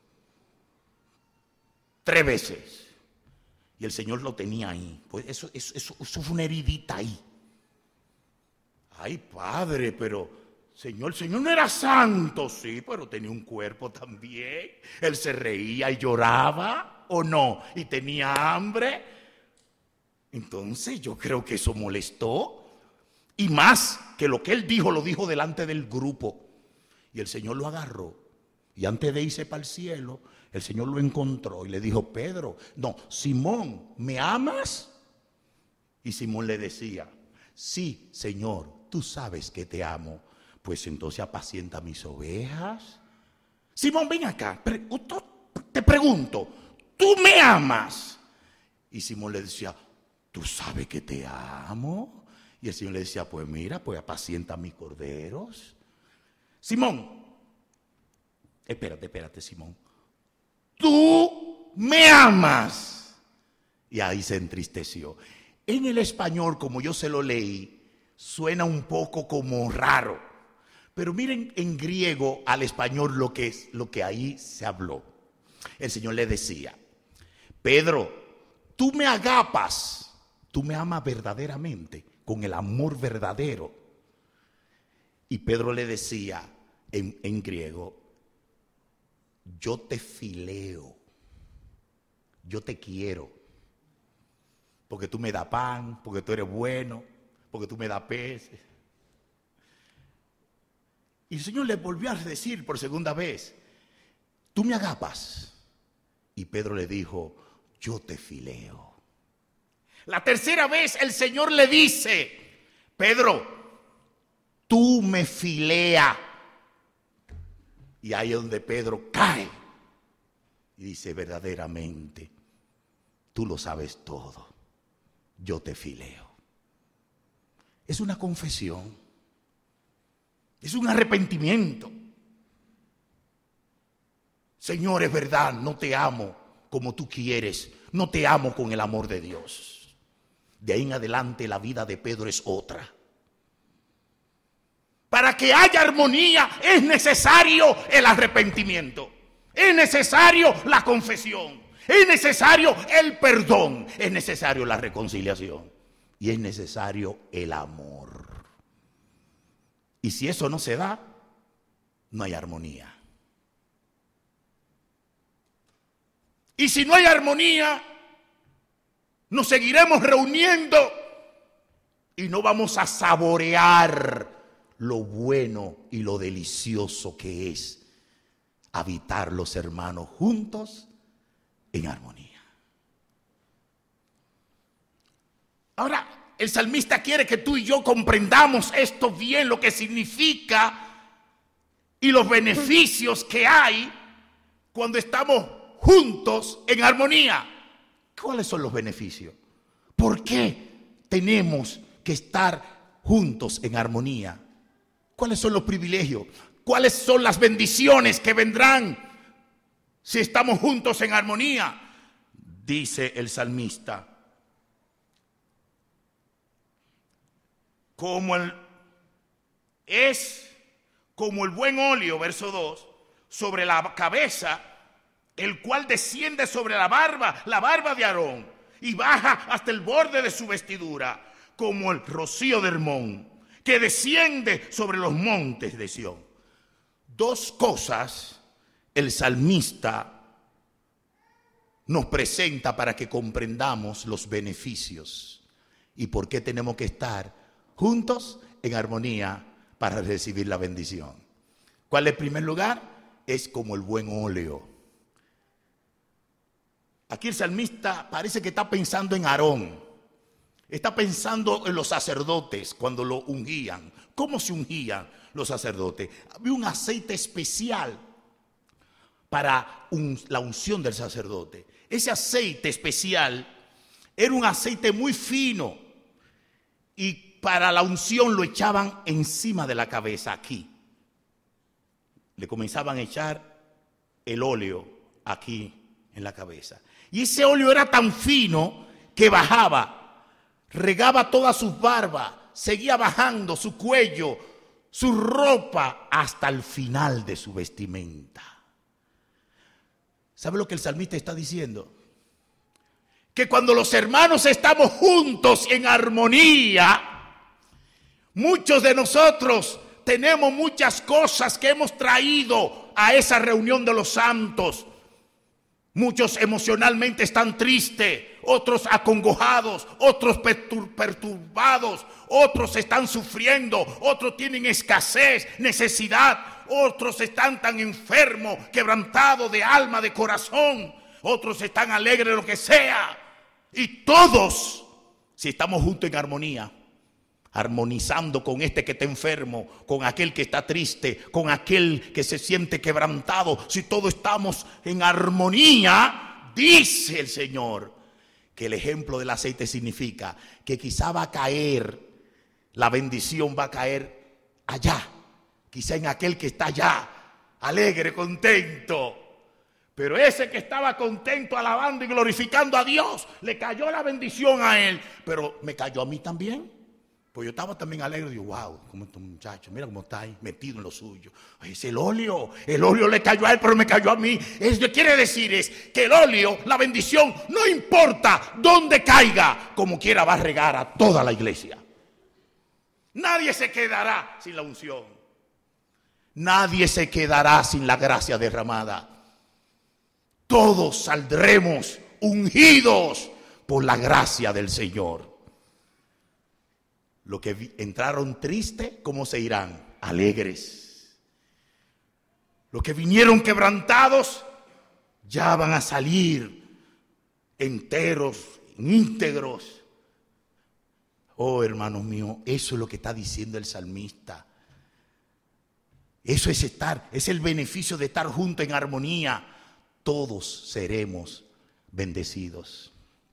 Speaker 1: Tres veces. Y el Señor lo tenía ahí. Pues eso, eso, eso, eso fue una heridita ahí. Ay, Padre, pero Señor, el Señor no era santo, sí, pero tenía un cuerpo también. Él se reía y lloraba, ¿o no? Y tenía hambre. Entonces yo creo que eso molestó. Y más que lo que él dijo, lo dijo delante del grupo. Y el Señor lo agarró. Y antes de irse para el cielo, el Señor lo encontró y le dijo, Pedro, no, Simón, ¿me amas? Y Simón le decía, sí, Señor, tú sabes que te amo. Pues entonces apacienta mis ovejas. Simón, ven acá, te pregunto, ¿tú me amas? Y Simón le decía, ¿tú sabes que te amo? Y el Señor le decía, pues mira, pues apacienta mis corderos. Simón, espérate, espérate, Simón, ¿tú me amas? Y ahí se entristeció. En el español, como yo se lo leí, suena un poco como raro. Pero miren en griego al español lo que es lo que ahí se habló. El Señor le decía, Pedro, tú me agapas, tú me amas verdaderamente, con el amor verdadero. Y Pedro le decía en, en griego, yo te fileo, yo te quiero, porque tú me das pan, porque tú eres bueno, porque tú me das peces. Y el Señor le volvió a decir por segunda vez, tú me agapas. Y Pedro le dijo, yo te fileo. La tercera vez el Señor le dice, Pedro, tú me fileas. Y ahí es donde Pedro cae. Y dice, verdaderamente, tú lo sabes todo. Yo te fileo. Es una confesión. Es un arrepentimiento. Señor, es verdad, no te amo como tú quieres. No te amo con el amor de Dios. De ahí en adelante la vida de Pedro es otra. Para que haya armonía es necesario el arrepentimiento. Es necesario la confesión. Es necesario el perdón. Es necesario la reconciliación. Y es necesario el amor. Y si eso no se da, no hay armonía. Y si no hay armonía, nos seguiremos reuniendo y no vamos a saborear lo bueno y lo delicioso que es habitar los hermanos juntos en armonía. Ahora, el salmista quiere que tú y yo comprendamos esto bien, lo que significa y los beneficios que hay cuando estamos juntos en armonía. ¿Cuáles son los beneficios? ¿Por qué tenemos que estar juntos en armonía? ¿Cuáles son los privilegios? ¿Cuáles son las bendiciones que vendrán si estamos juntos en armonía? Dice el salmista, como el, es como el buen óleo, verso dos, sobre la cabeza, el cual desciende sobre la barba, la barba de Aarón, y baja hasta el borde de su vestidura, como el rocío de Hermón, que desciende sobre los montes de Sión. Dos cosas el salmista nos presenta para que comprendamos los beneficios y por qué tenemos que estar juntos en armonía para recibir la bendición. ¿Cuál es el primer lugar? Es como el buen óleo. Aquí el salmista parece que está pensando en Aarón. Está pensando en los sacerdotes cuando lo ungían. ¿Cómo se ungían los sacerdotes? Había un aceite especial para un, la unción del sacerdote. Ese aceite especial era un aceite muy fino y para la unción lo echaban encima de la cabeza, aquí. Le comenzaban a echar el óleo aquí en la cabeza. Y ese óleo era tan fino que bajaba, regaba todas sus barbas, seguía bajando su cuello, su ropa, hasta el final de su vestimenta. ¿Sabe lo que el salmista está diciendo? Que cuando los hermanos estamos juntos en armonía, muchos de nosotros tenemos muchas cosas que hemos traído a esa reunión de los santos. Muchos emocionalmente están tristes, otros acongojados, otros perturbados, otros están sufriendo, otros tienen escasez, necesidad, otros están tan enfermos, quebrantados de alma, de corazón, otros están alegres, lo que sea. Y todos, si estamos juntos en armonía, armonizando con este que está enfermo, con aquel que está triste, con aquel que se siente quebrantado, si todos estamos en armonía, dice el Señor, que el ejemplo del aceite significa que quizá va a caer, la bendición va a caer allá, quizá en aquel que está allá, alegre, contento. Pero ese que estaba contento, alabando y glorificando a Dios, le cayó la bendición a él, pero me cayó a mí también. Pues yo estaba también alegre, digo, wow, como este muchacho, mira cómo está ahí, metido en lo suyo. Es el óleo, el óleo le cayó a él, pero me cayó a mí. Eso que quiere decir es que el óleo, la bendición, no importa dónde caiga, como quiera va a regar a toda la iglesia. Nadie se quedará sin la unción. Nadie se quedará sin la gracia derramada. Todos saldremos ungidos por la gracia del Señor. Los que entraron tristes, ¿cómo se irán? Alegres. Los que vinieron quebrantados, ya van a salir enteros, íntegros. Oh, hermanos míos, eso es lo que está diciendo el salmista. Eso es estar, es el beneficio de estar juntos en armonía. Todos seremos bendecidos.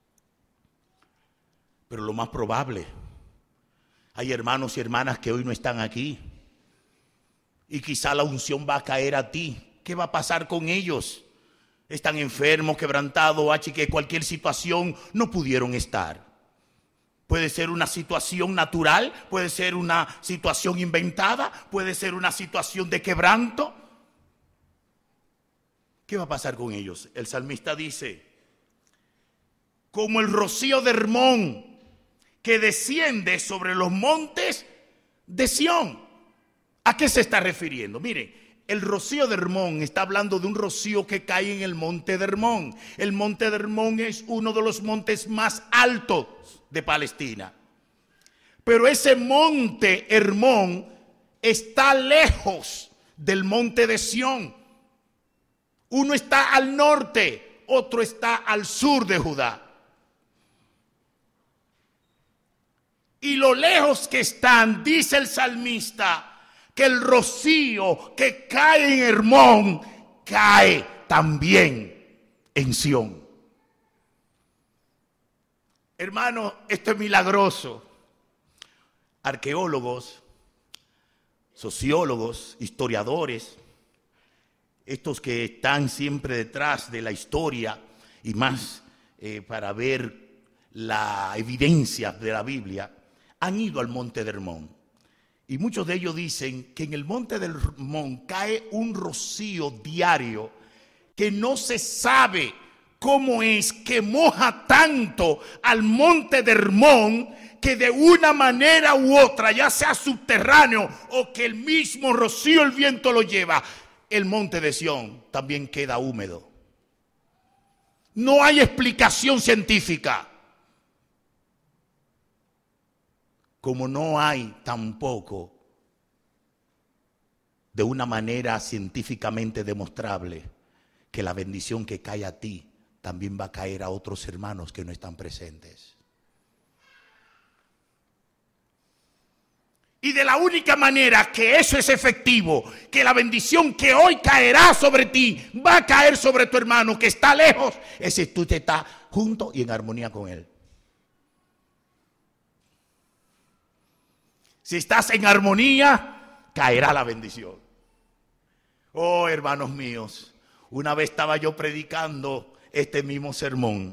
Speaker 1: Pero lo más probable, hay hermanos y hermanas que hoy no están aquí y quizá la unción va a caer a ti. ¿Qué va a pasar con ellos? Están enfermos, quebrantados, H, que cualquier situación no pudieron estar. Puede ser una situación natural, puede ser una situación inventada, puede ser una situación de quebranto. ¿qué va a pasar con ellos? El salmista dice, como el rocío de Hermón que desciende sobre los montes de Sión. ¿A qué se está refiriendo? Mire, el rocío de Hermón está hablando de un rocío que cae en el monte de Hermón. El monte de Hermón es uno de los montes más altos de Palestina. Pero ese monte Hermón está lejos del monte de Sión. Uno está al norte, otro está al sur de Judá. Y lo lejos que están, dice el salmista, que el rocío que cae en Hermón cae también en Sión. Hermano, esto es milagroso. Arqueólogos, sociólogos, historiadores, estos que están siempre detrás de la historia y más eh, para ver la evidencia de la Biblia, han ido al monte de Hermón. Y muchos de ellos dicen que en el monte de Hermón cae un rocío diario que no se sabe cómo es que moja tanto al monte de Hermón que de una manera u otra, ya sea subterráneo o que el mismo rocío, el viento lo lleva, el monte de Sión también queda húmedo. No hay explicación científica. Como no hay tampoco de una manera científicamente demostrable que la bendición que cae a ti también va a caer a otros hermanos que no están presentes. Y de la única manera que eso es efectivo, que la bendición que hoy caerá sobre ti va a caer sobre tu hermano que está lejos, es si tú te estás junto y en armonía con él. Si estás en armonía, caerá la bendición. Oh, hermanos míos, una vez estaba yo predicando este mismo sermón.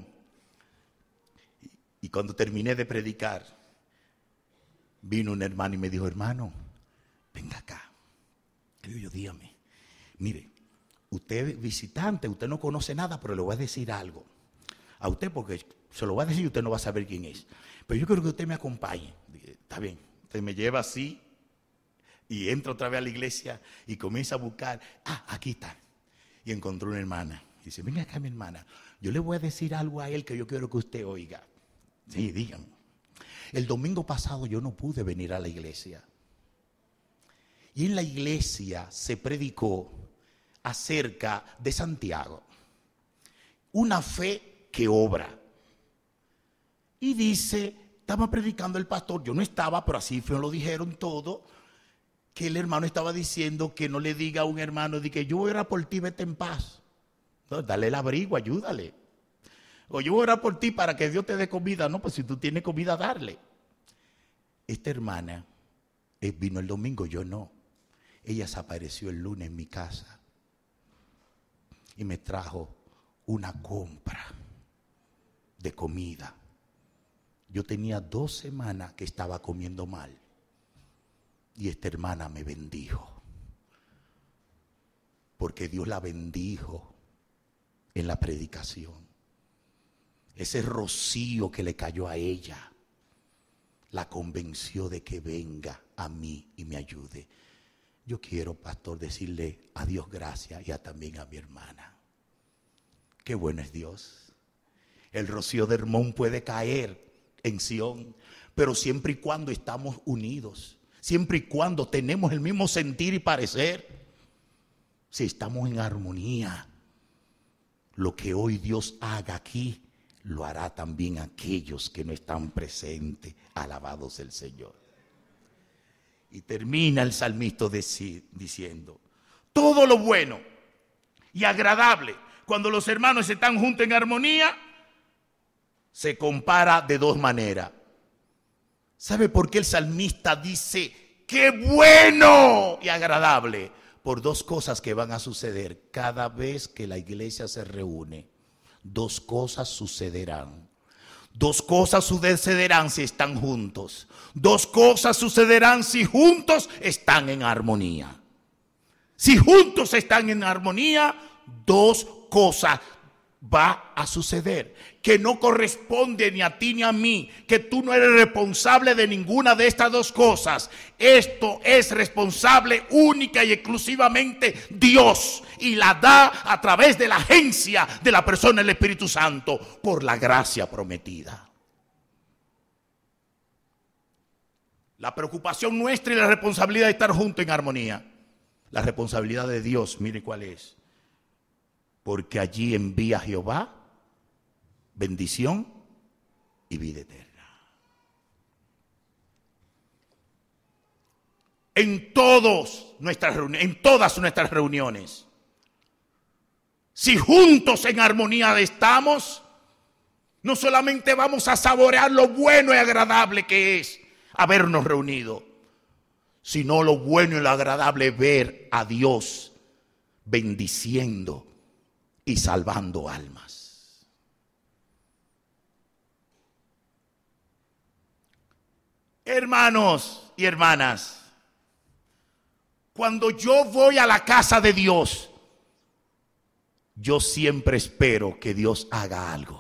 Speaker 1: Y cuando terminé de predicar, vino un hermano y me dijo, hermano, venga acá. Le digo yo, dígame, mire, usted es visitante, usted no conoce nada, pero le voy a decir algo. A usted, porque se lo voy a decir y usted no va a saber quién es. Pero yo quiero que usted me acompañe. Dije, está bien. Usted me lleva así y entra otra vez a la iglesia y comienza a buscar. Ah, aquí está. Y encontró una hermana. Dice, venga acá mi hermana, yo le voy a decir algo a él que yo quiero que usted oiga. Sí, dígame. El domingo pasado yo no pude venir a la iglesia. Y en la iglesia se predicó acerca de Santiago. Una fe que obra. Y dice, estaba predicando el pastor, yo no estaba, pero así me lo dijeron todo, que el hermano estaba diciendo que no le diga a un hermano de que yo voy a orar por ti, vete en paz. No, dale el abrigo, ayúdale. O yo voy a orar por ti para que Dios te dé comida. No, pues si tú tienes comida, darle. Esta hermana eh, vino el domingo, yo no. Ella se apareció el lunes en mi casa y me trajo una compra de comida. Yo tenía dos semanas que estaba comiendo mal y esta hermana me bendijo porque Dios la bendijo en la predicación. Ese rocío que le cayó a ella la convenció de que venga a mí y me ayude. Yo quiero, pastor, decirle a Dios gracias y a también a mi hermana. Qué bueno es Dios. El rocío de Hermón puede caer en Sión, pero siempre y cuando estamos unidos, siempre y cuando tenemos el mismo sentir y parecer, si estamos en armonía, lo que hoy Dios haga aquí, lo hará también aquellos que no están presentes. Alabados el Señor. Y termina el salmista diciendo, todo lo bueno y agradable, cuando los hermanos están juntos en armonía, se compara de dos maneras. ¿Sabe por qué el salmista dice, qué bueno y agradable? Por dos cosas que van a suceder cada vez que la iglesia se reúne. Dos cosas sucederán. Dos cosas sucederán si están juntos. Dos cosas sucederán si juntos están en armonía. Si juntos están en armonía, dos cosas va a suceder que no corresponde ni a ti ni a mí, que tú no eres responsable de ninguna de estas dos cosas. Esto es responsable única y exclusivamente Dios, y la da a través de la agencia de la persona del Espíritu Santo por la gracia prometida. La preocupación nuestra y la responsabilidad de estar juntos en armonía. La responsabilidad de Dios, mire cuál es. Porque allí envía Jehová bendición y vida eterna. En todos nuestras reuniones, en todas nuestras reuniones, si juntos en armonía estamos, no solamente vamos a saborear lo bueno y agradable que es habernos reunido, sino lo bueno y lo agradable ver a Dios bendiciendo y salvando almas. Hermanos y hermanas, cuando yo voy a la casa de Dios, yo siempre espero que Dios haga algo.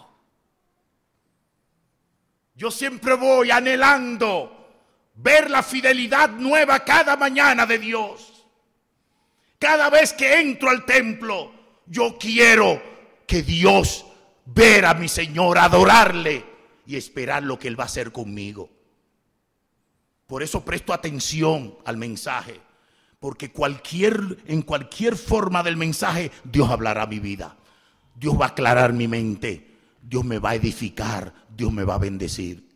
Speaker 1: Yo siempre voy anhelando ver la fidelidad nueva cada mañana de Dios. Cada vez que entro al templo, yo quiero que Dios ver a mi Señor, adorarle y esperar lo que Él va a hacer conmigo. Por eso presto atención al mensaje, porque cualquier, en cualquier forma del mensaje Dios hablará a mi vida. Dios va a aclarar mi mente, Dios me va a edificar, Dios me va a bendecir.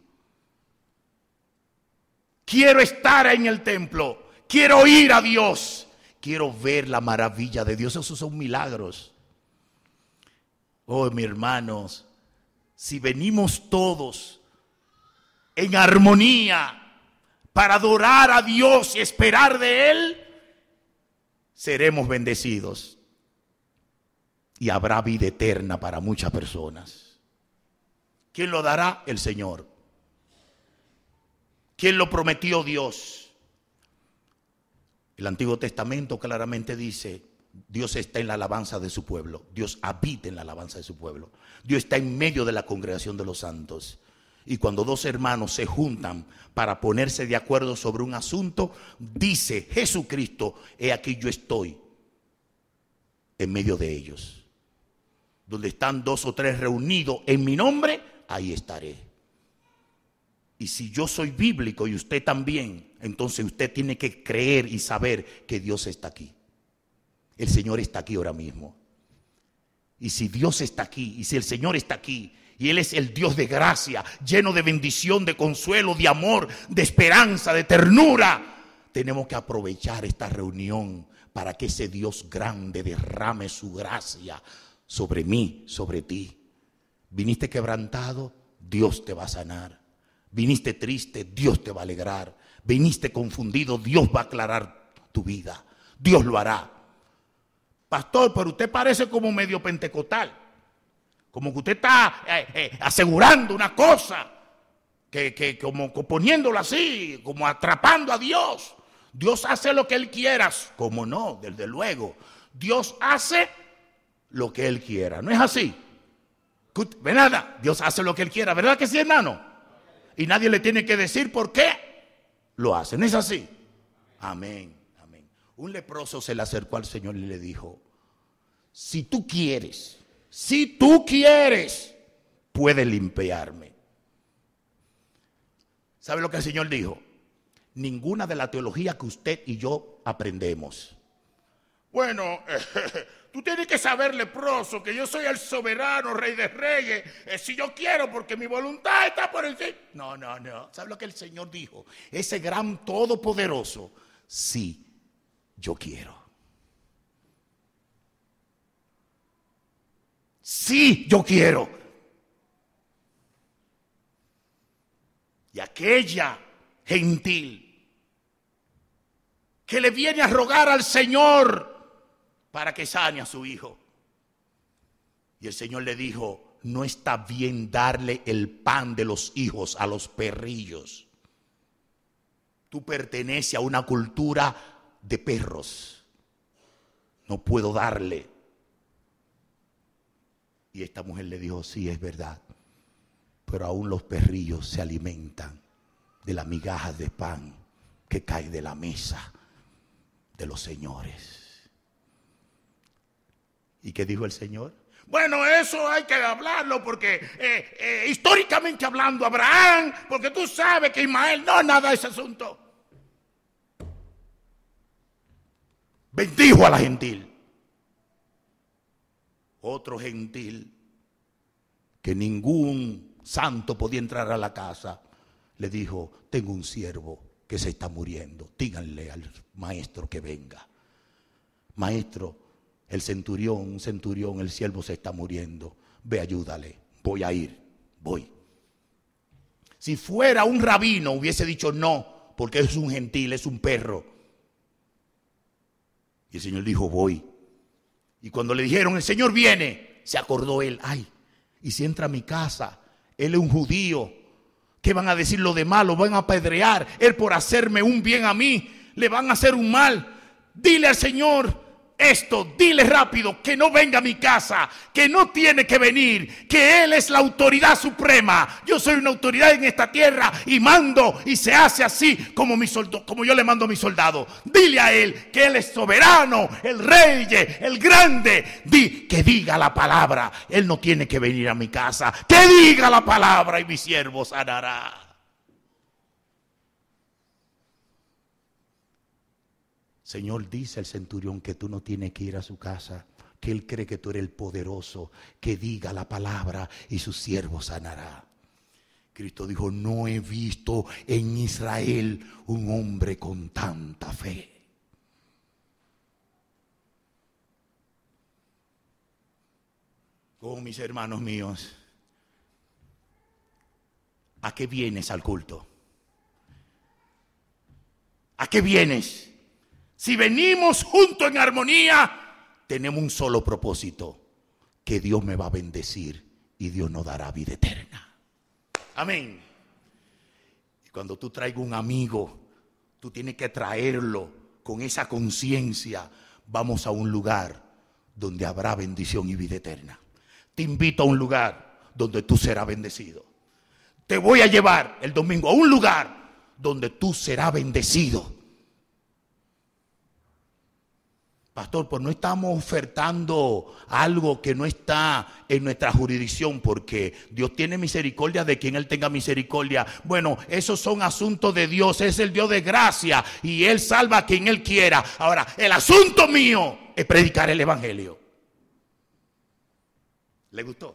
Speaker 1: Quiero estar en el templo, quiero oír a Dios, quiero ver la maravilla de Dios. Esos son milagros. Oh, mis hermanos, si venimos todos en armonía para adorar a Dios y esperar de Él, seremos bendecidos y habrá vida eterna para muchas personas. ¿Quién lo dará? El Señor. ¿Quién lo prometió? Dios. El Antiguo Testamento claramente dice: Dios está en la alabanza de su pueblo. Dios habita en la alabanza de su pueblo. Dios está en medio de la congregación de los santos. Y cuando dos hermanos se juntan para ponerse de acuerdo sobre un asunto, dice Jesucristo: he aquí yo estoy en medio de ellos. Donde están dos o tres reunidos en mi nombre, ahí estaré. Y si yo soy bíblico y usted también, entonces usted tiene que creer y saber que Dios está aquí. El Señor está aquí ahora mismo. Y si Dios está aquí, y si el Señor está aquí, y Él es el Dios de gracia, lleno de bendición, de consuelo, de amor, de esperanza, de ternura, tenemos que aprovechar esta reunión para que ese Dios grande derrame su gracia sobre mí, sobre ti. Viniste quebrantado, Dios te va a sanar. Viniste triste, Dios te va a alegrar. Viniste confundido, Dios va a aclarar tu vida. Dios lo hará. Pastor, pero usted parece como medio pentecostal. Como que usted está eh, eh, asegurando una cosa. Que, que como poniéndolo así, como atrapando a Dios. Dios hace lo que Él quiera. ¿Cómo no? Desde luego. Dios hace lo que Él quiera. ¿No es así? ¿Ve nada? Dios hace lo que Él quiera. ¿Verdad que sí, hermano? Y nadie le tiene que decir por qué lo hace. ¿No es así? Amén, amén. Un leproso se le acercó al Señor y le dijo: si tú quieres, si tú quieres, puedes limpiarme. ¿Sabe lo que el Señor dijo? Ninguna de la teología que usted y yo aprendemos. Bueno, eh, tú tienes que saber, leproso, que yo soy el soberano, rey de reyes, eh, si yo quiero, porque mi voluntad está por encima. No, no, no. ¿Sabe lo que el Señor dijo? Ese gran todopoderoso: sí, yo quiero. Sí, yo quiero. Y aquella gentil que le viene a rogar al Señor para que sane a su hijo. Y el Señor le dijo: no está bien darle el pan de los hijos a los perrillos. Tú perteneces a una cultura de perros. No puedo darle Y esta mujer le dijo, sí, es verdad, pero aún los perrillos se alimentan de las migajas de pan que cae de la mesa de los señores. ¿Y qué dijo el Señor? Bueno, eso hay que hablarlo porque eh, eh, históricamente hablando, Abraham, porque tú sabes que Ismael, no, nada de ese asunto. Bendijo a la gentil. Otro gentil que ningún santo podía entrar a la casa, le dijo, tengo un siervo que se está muriendo, díganle al maestro que venga. Maestro, el centurión, un centurión, el siervo se está muriendo, ve, ayúdale, voy a ir, voy. Si fuera un rabino hubiese dicho no, porque es un gentil, es un perro. Y el Señor dijo, voy. Y cuando le dijeron, el Señor viene, se acordó él, ay, y si entra a mi casa, él es un judío, ¿qué van a decir los demás? Lo van a apedrear, él por hacerme un bien a mí, le van a hacer un mal. Dile al Señor esto, dile rápido que no venga a mi casa, que no tiene que venir, que Él es la autoridad suprema. Yo soy una autoridad en esta tierra y mando y se hace así como, mi soldo, como yo le mando a mi soldado. Dile a Él que Él es soberano, el rey, el grande. Di, que diga la palabra, Él no tiene que venir a mi casa. Que diga la palabra y mi siervo sanará. Señor, dice el centurión que tú no tienes que ir a su casa, que él cree que tú eres el poderoso, que diga la palabra y su siervo sanará. Cristo dijo, no he visto en Israel un hombre con tanta fe. Oh, mis hermanos míos, ¿a qué vienes al culto? ¿A qué vienes? Si venimos juntos en armonía, tenemos un solo propósito, que Dios me va a bendecir y Dios nos dará vida eterna. Amén. Y cuando tú traigas un amigo, tú tienes que traerlo con esa conciencia. Vamos a un lugar donde habrá bendición y vida eterna. Te invito a un lugar donde tú serás bendecido. Te voy a llevar el domingo a un lugar donde tú serás bendecido. Pastor, pues no estamos ofertando algo que no está en nuestra jurisdicción, porque Dios tiene misericordia de quien Él tenga misericordia. Bueno, esos son asuntos de Dios, es el Dios de gracia y Él salva a quien Él quiera. Ahora, el asunto mío es predicar el evangelio. ¿Le gustó?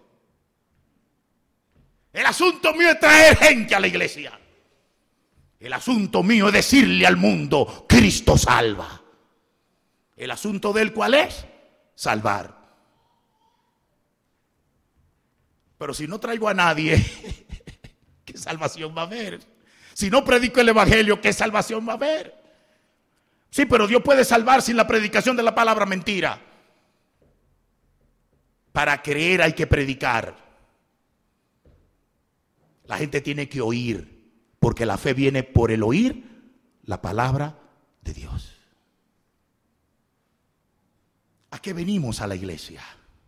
Speaker 1: El asunto mío es traer gente a la iglesia. El asunto mío es decirle al mundo, Cristo salva. El asunto de él, ¿cuál es? Salvar. Pero si no traigo a nadie, ¿qué salvación va a haber? Si no predico el evangelio, ¿qué salvación va a haber? Sí, pero Dios puede salvar sin la predicación de la palabra mentira. Para creer hay que predicar. La gente tiene que oír, porque la fe viene por el oír la palabra de Dios. ¿A qué venimos a la iglesia?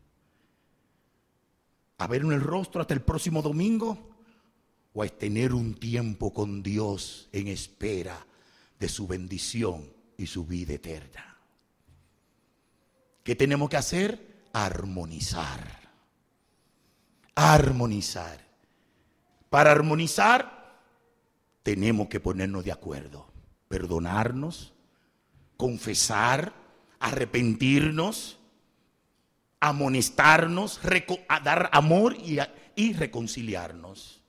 Speaker 1: ¿A ver en el rostro hasta el próximo domingo? ¿O a tener un tiempo con Dios en espera de su bendición y su vida eterna? ¿Qué tenemos que hacer? Armonizar. Armonizar. Para armonizar, tenemos que ponernos de acuerdo. Perdonarnos, confesar, arrepentirnos, amonestarnos, a dar amor y, a, y reconciliarnos.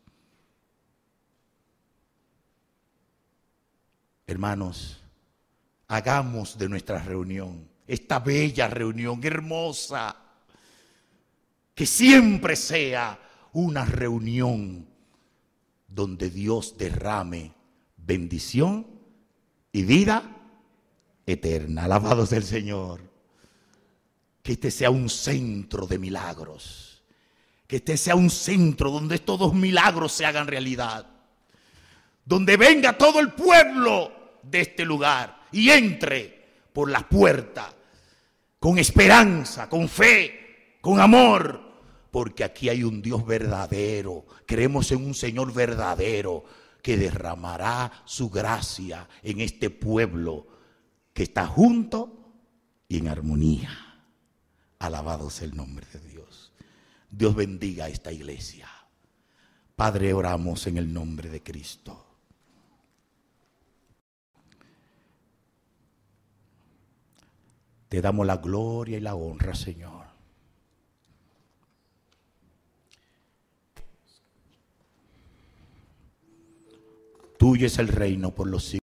Speaker 1: Hermanos, hagamos de nuestra reunión, esta bella reunión hermosa, que siempre sea una reunión donde Dios derrame bendición y vida eterna. Alabado sea el Señor. Que este sea un centro de milagros. Que este sea un centro donde estos dos milagros se hagan realidad. Donde venga todo el pueblo de este lugar y entre por la puerta con esperanza, con fe, con amor, porque aquí hay un Dios verdadero. Creemos en un Señor verdadero que derramará su gracia en este pueblo que está junto y en armonía. Alabado sea el nombre de Dios. Dios bendiga a esta iglesia. Padre, oramos en el nombre de Cristo. Te damos la gloria y la honra, Señor. Tuyo es el reino por los siglos.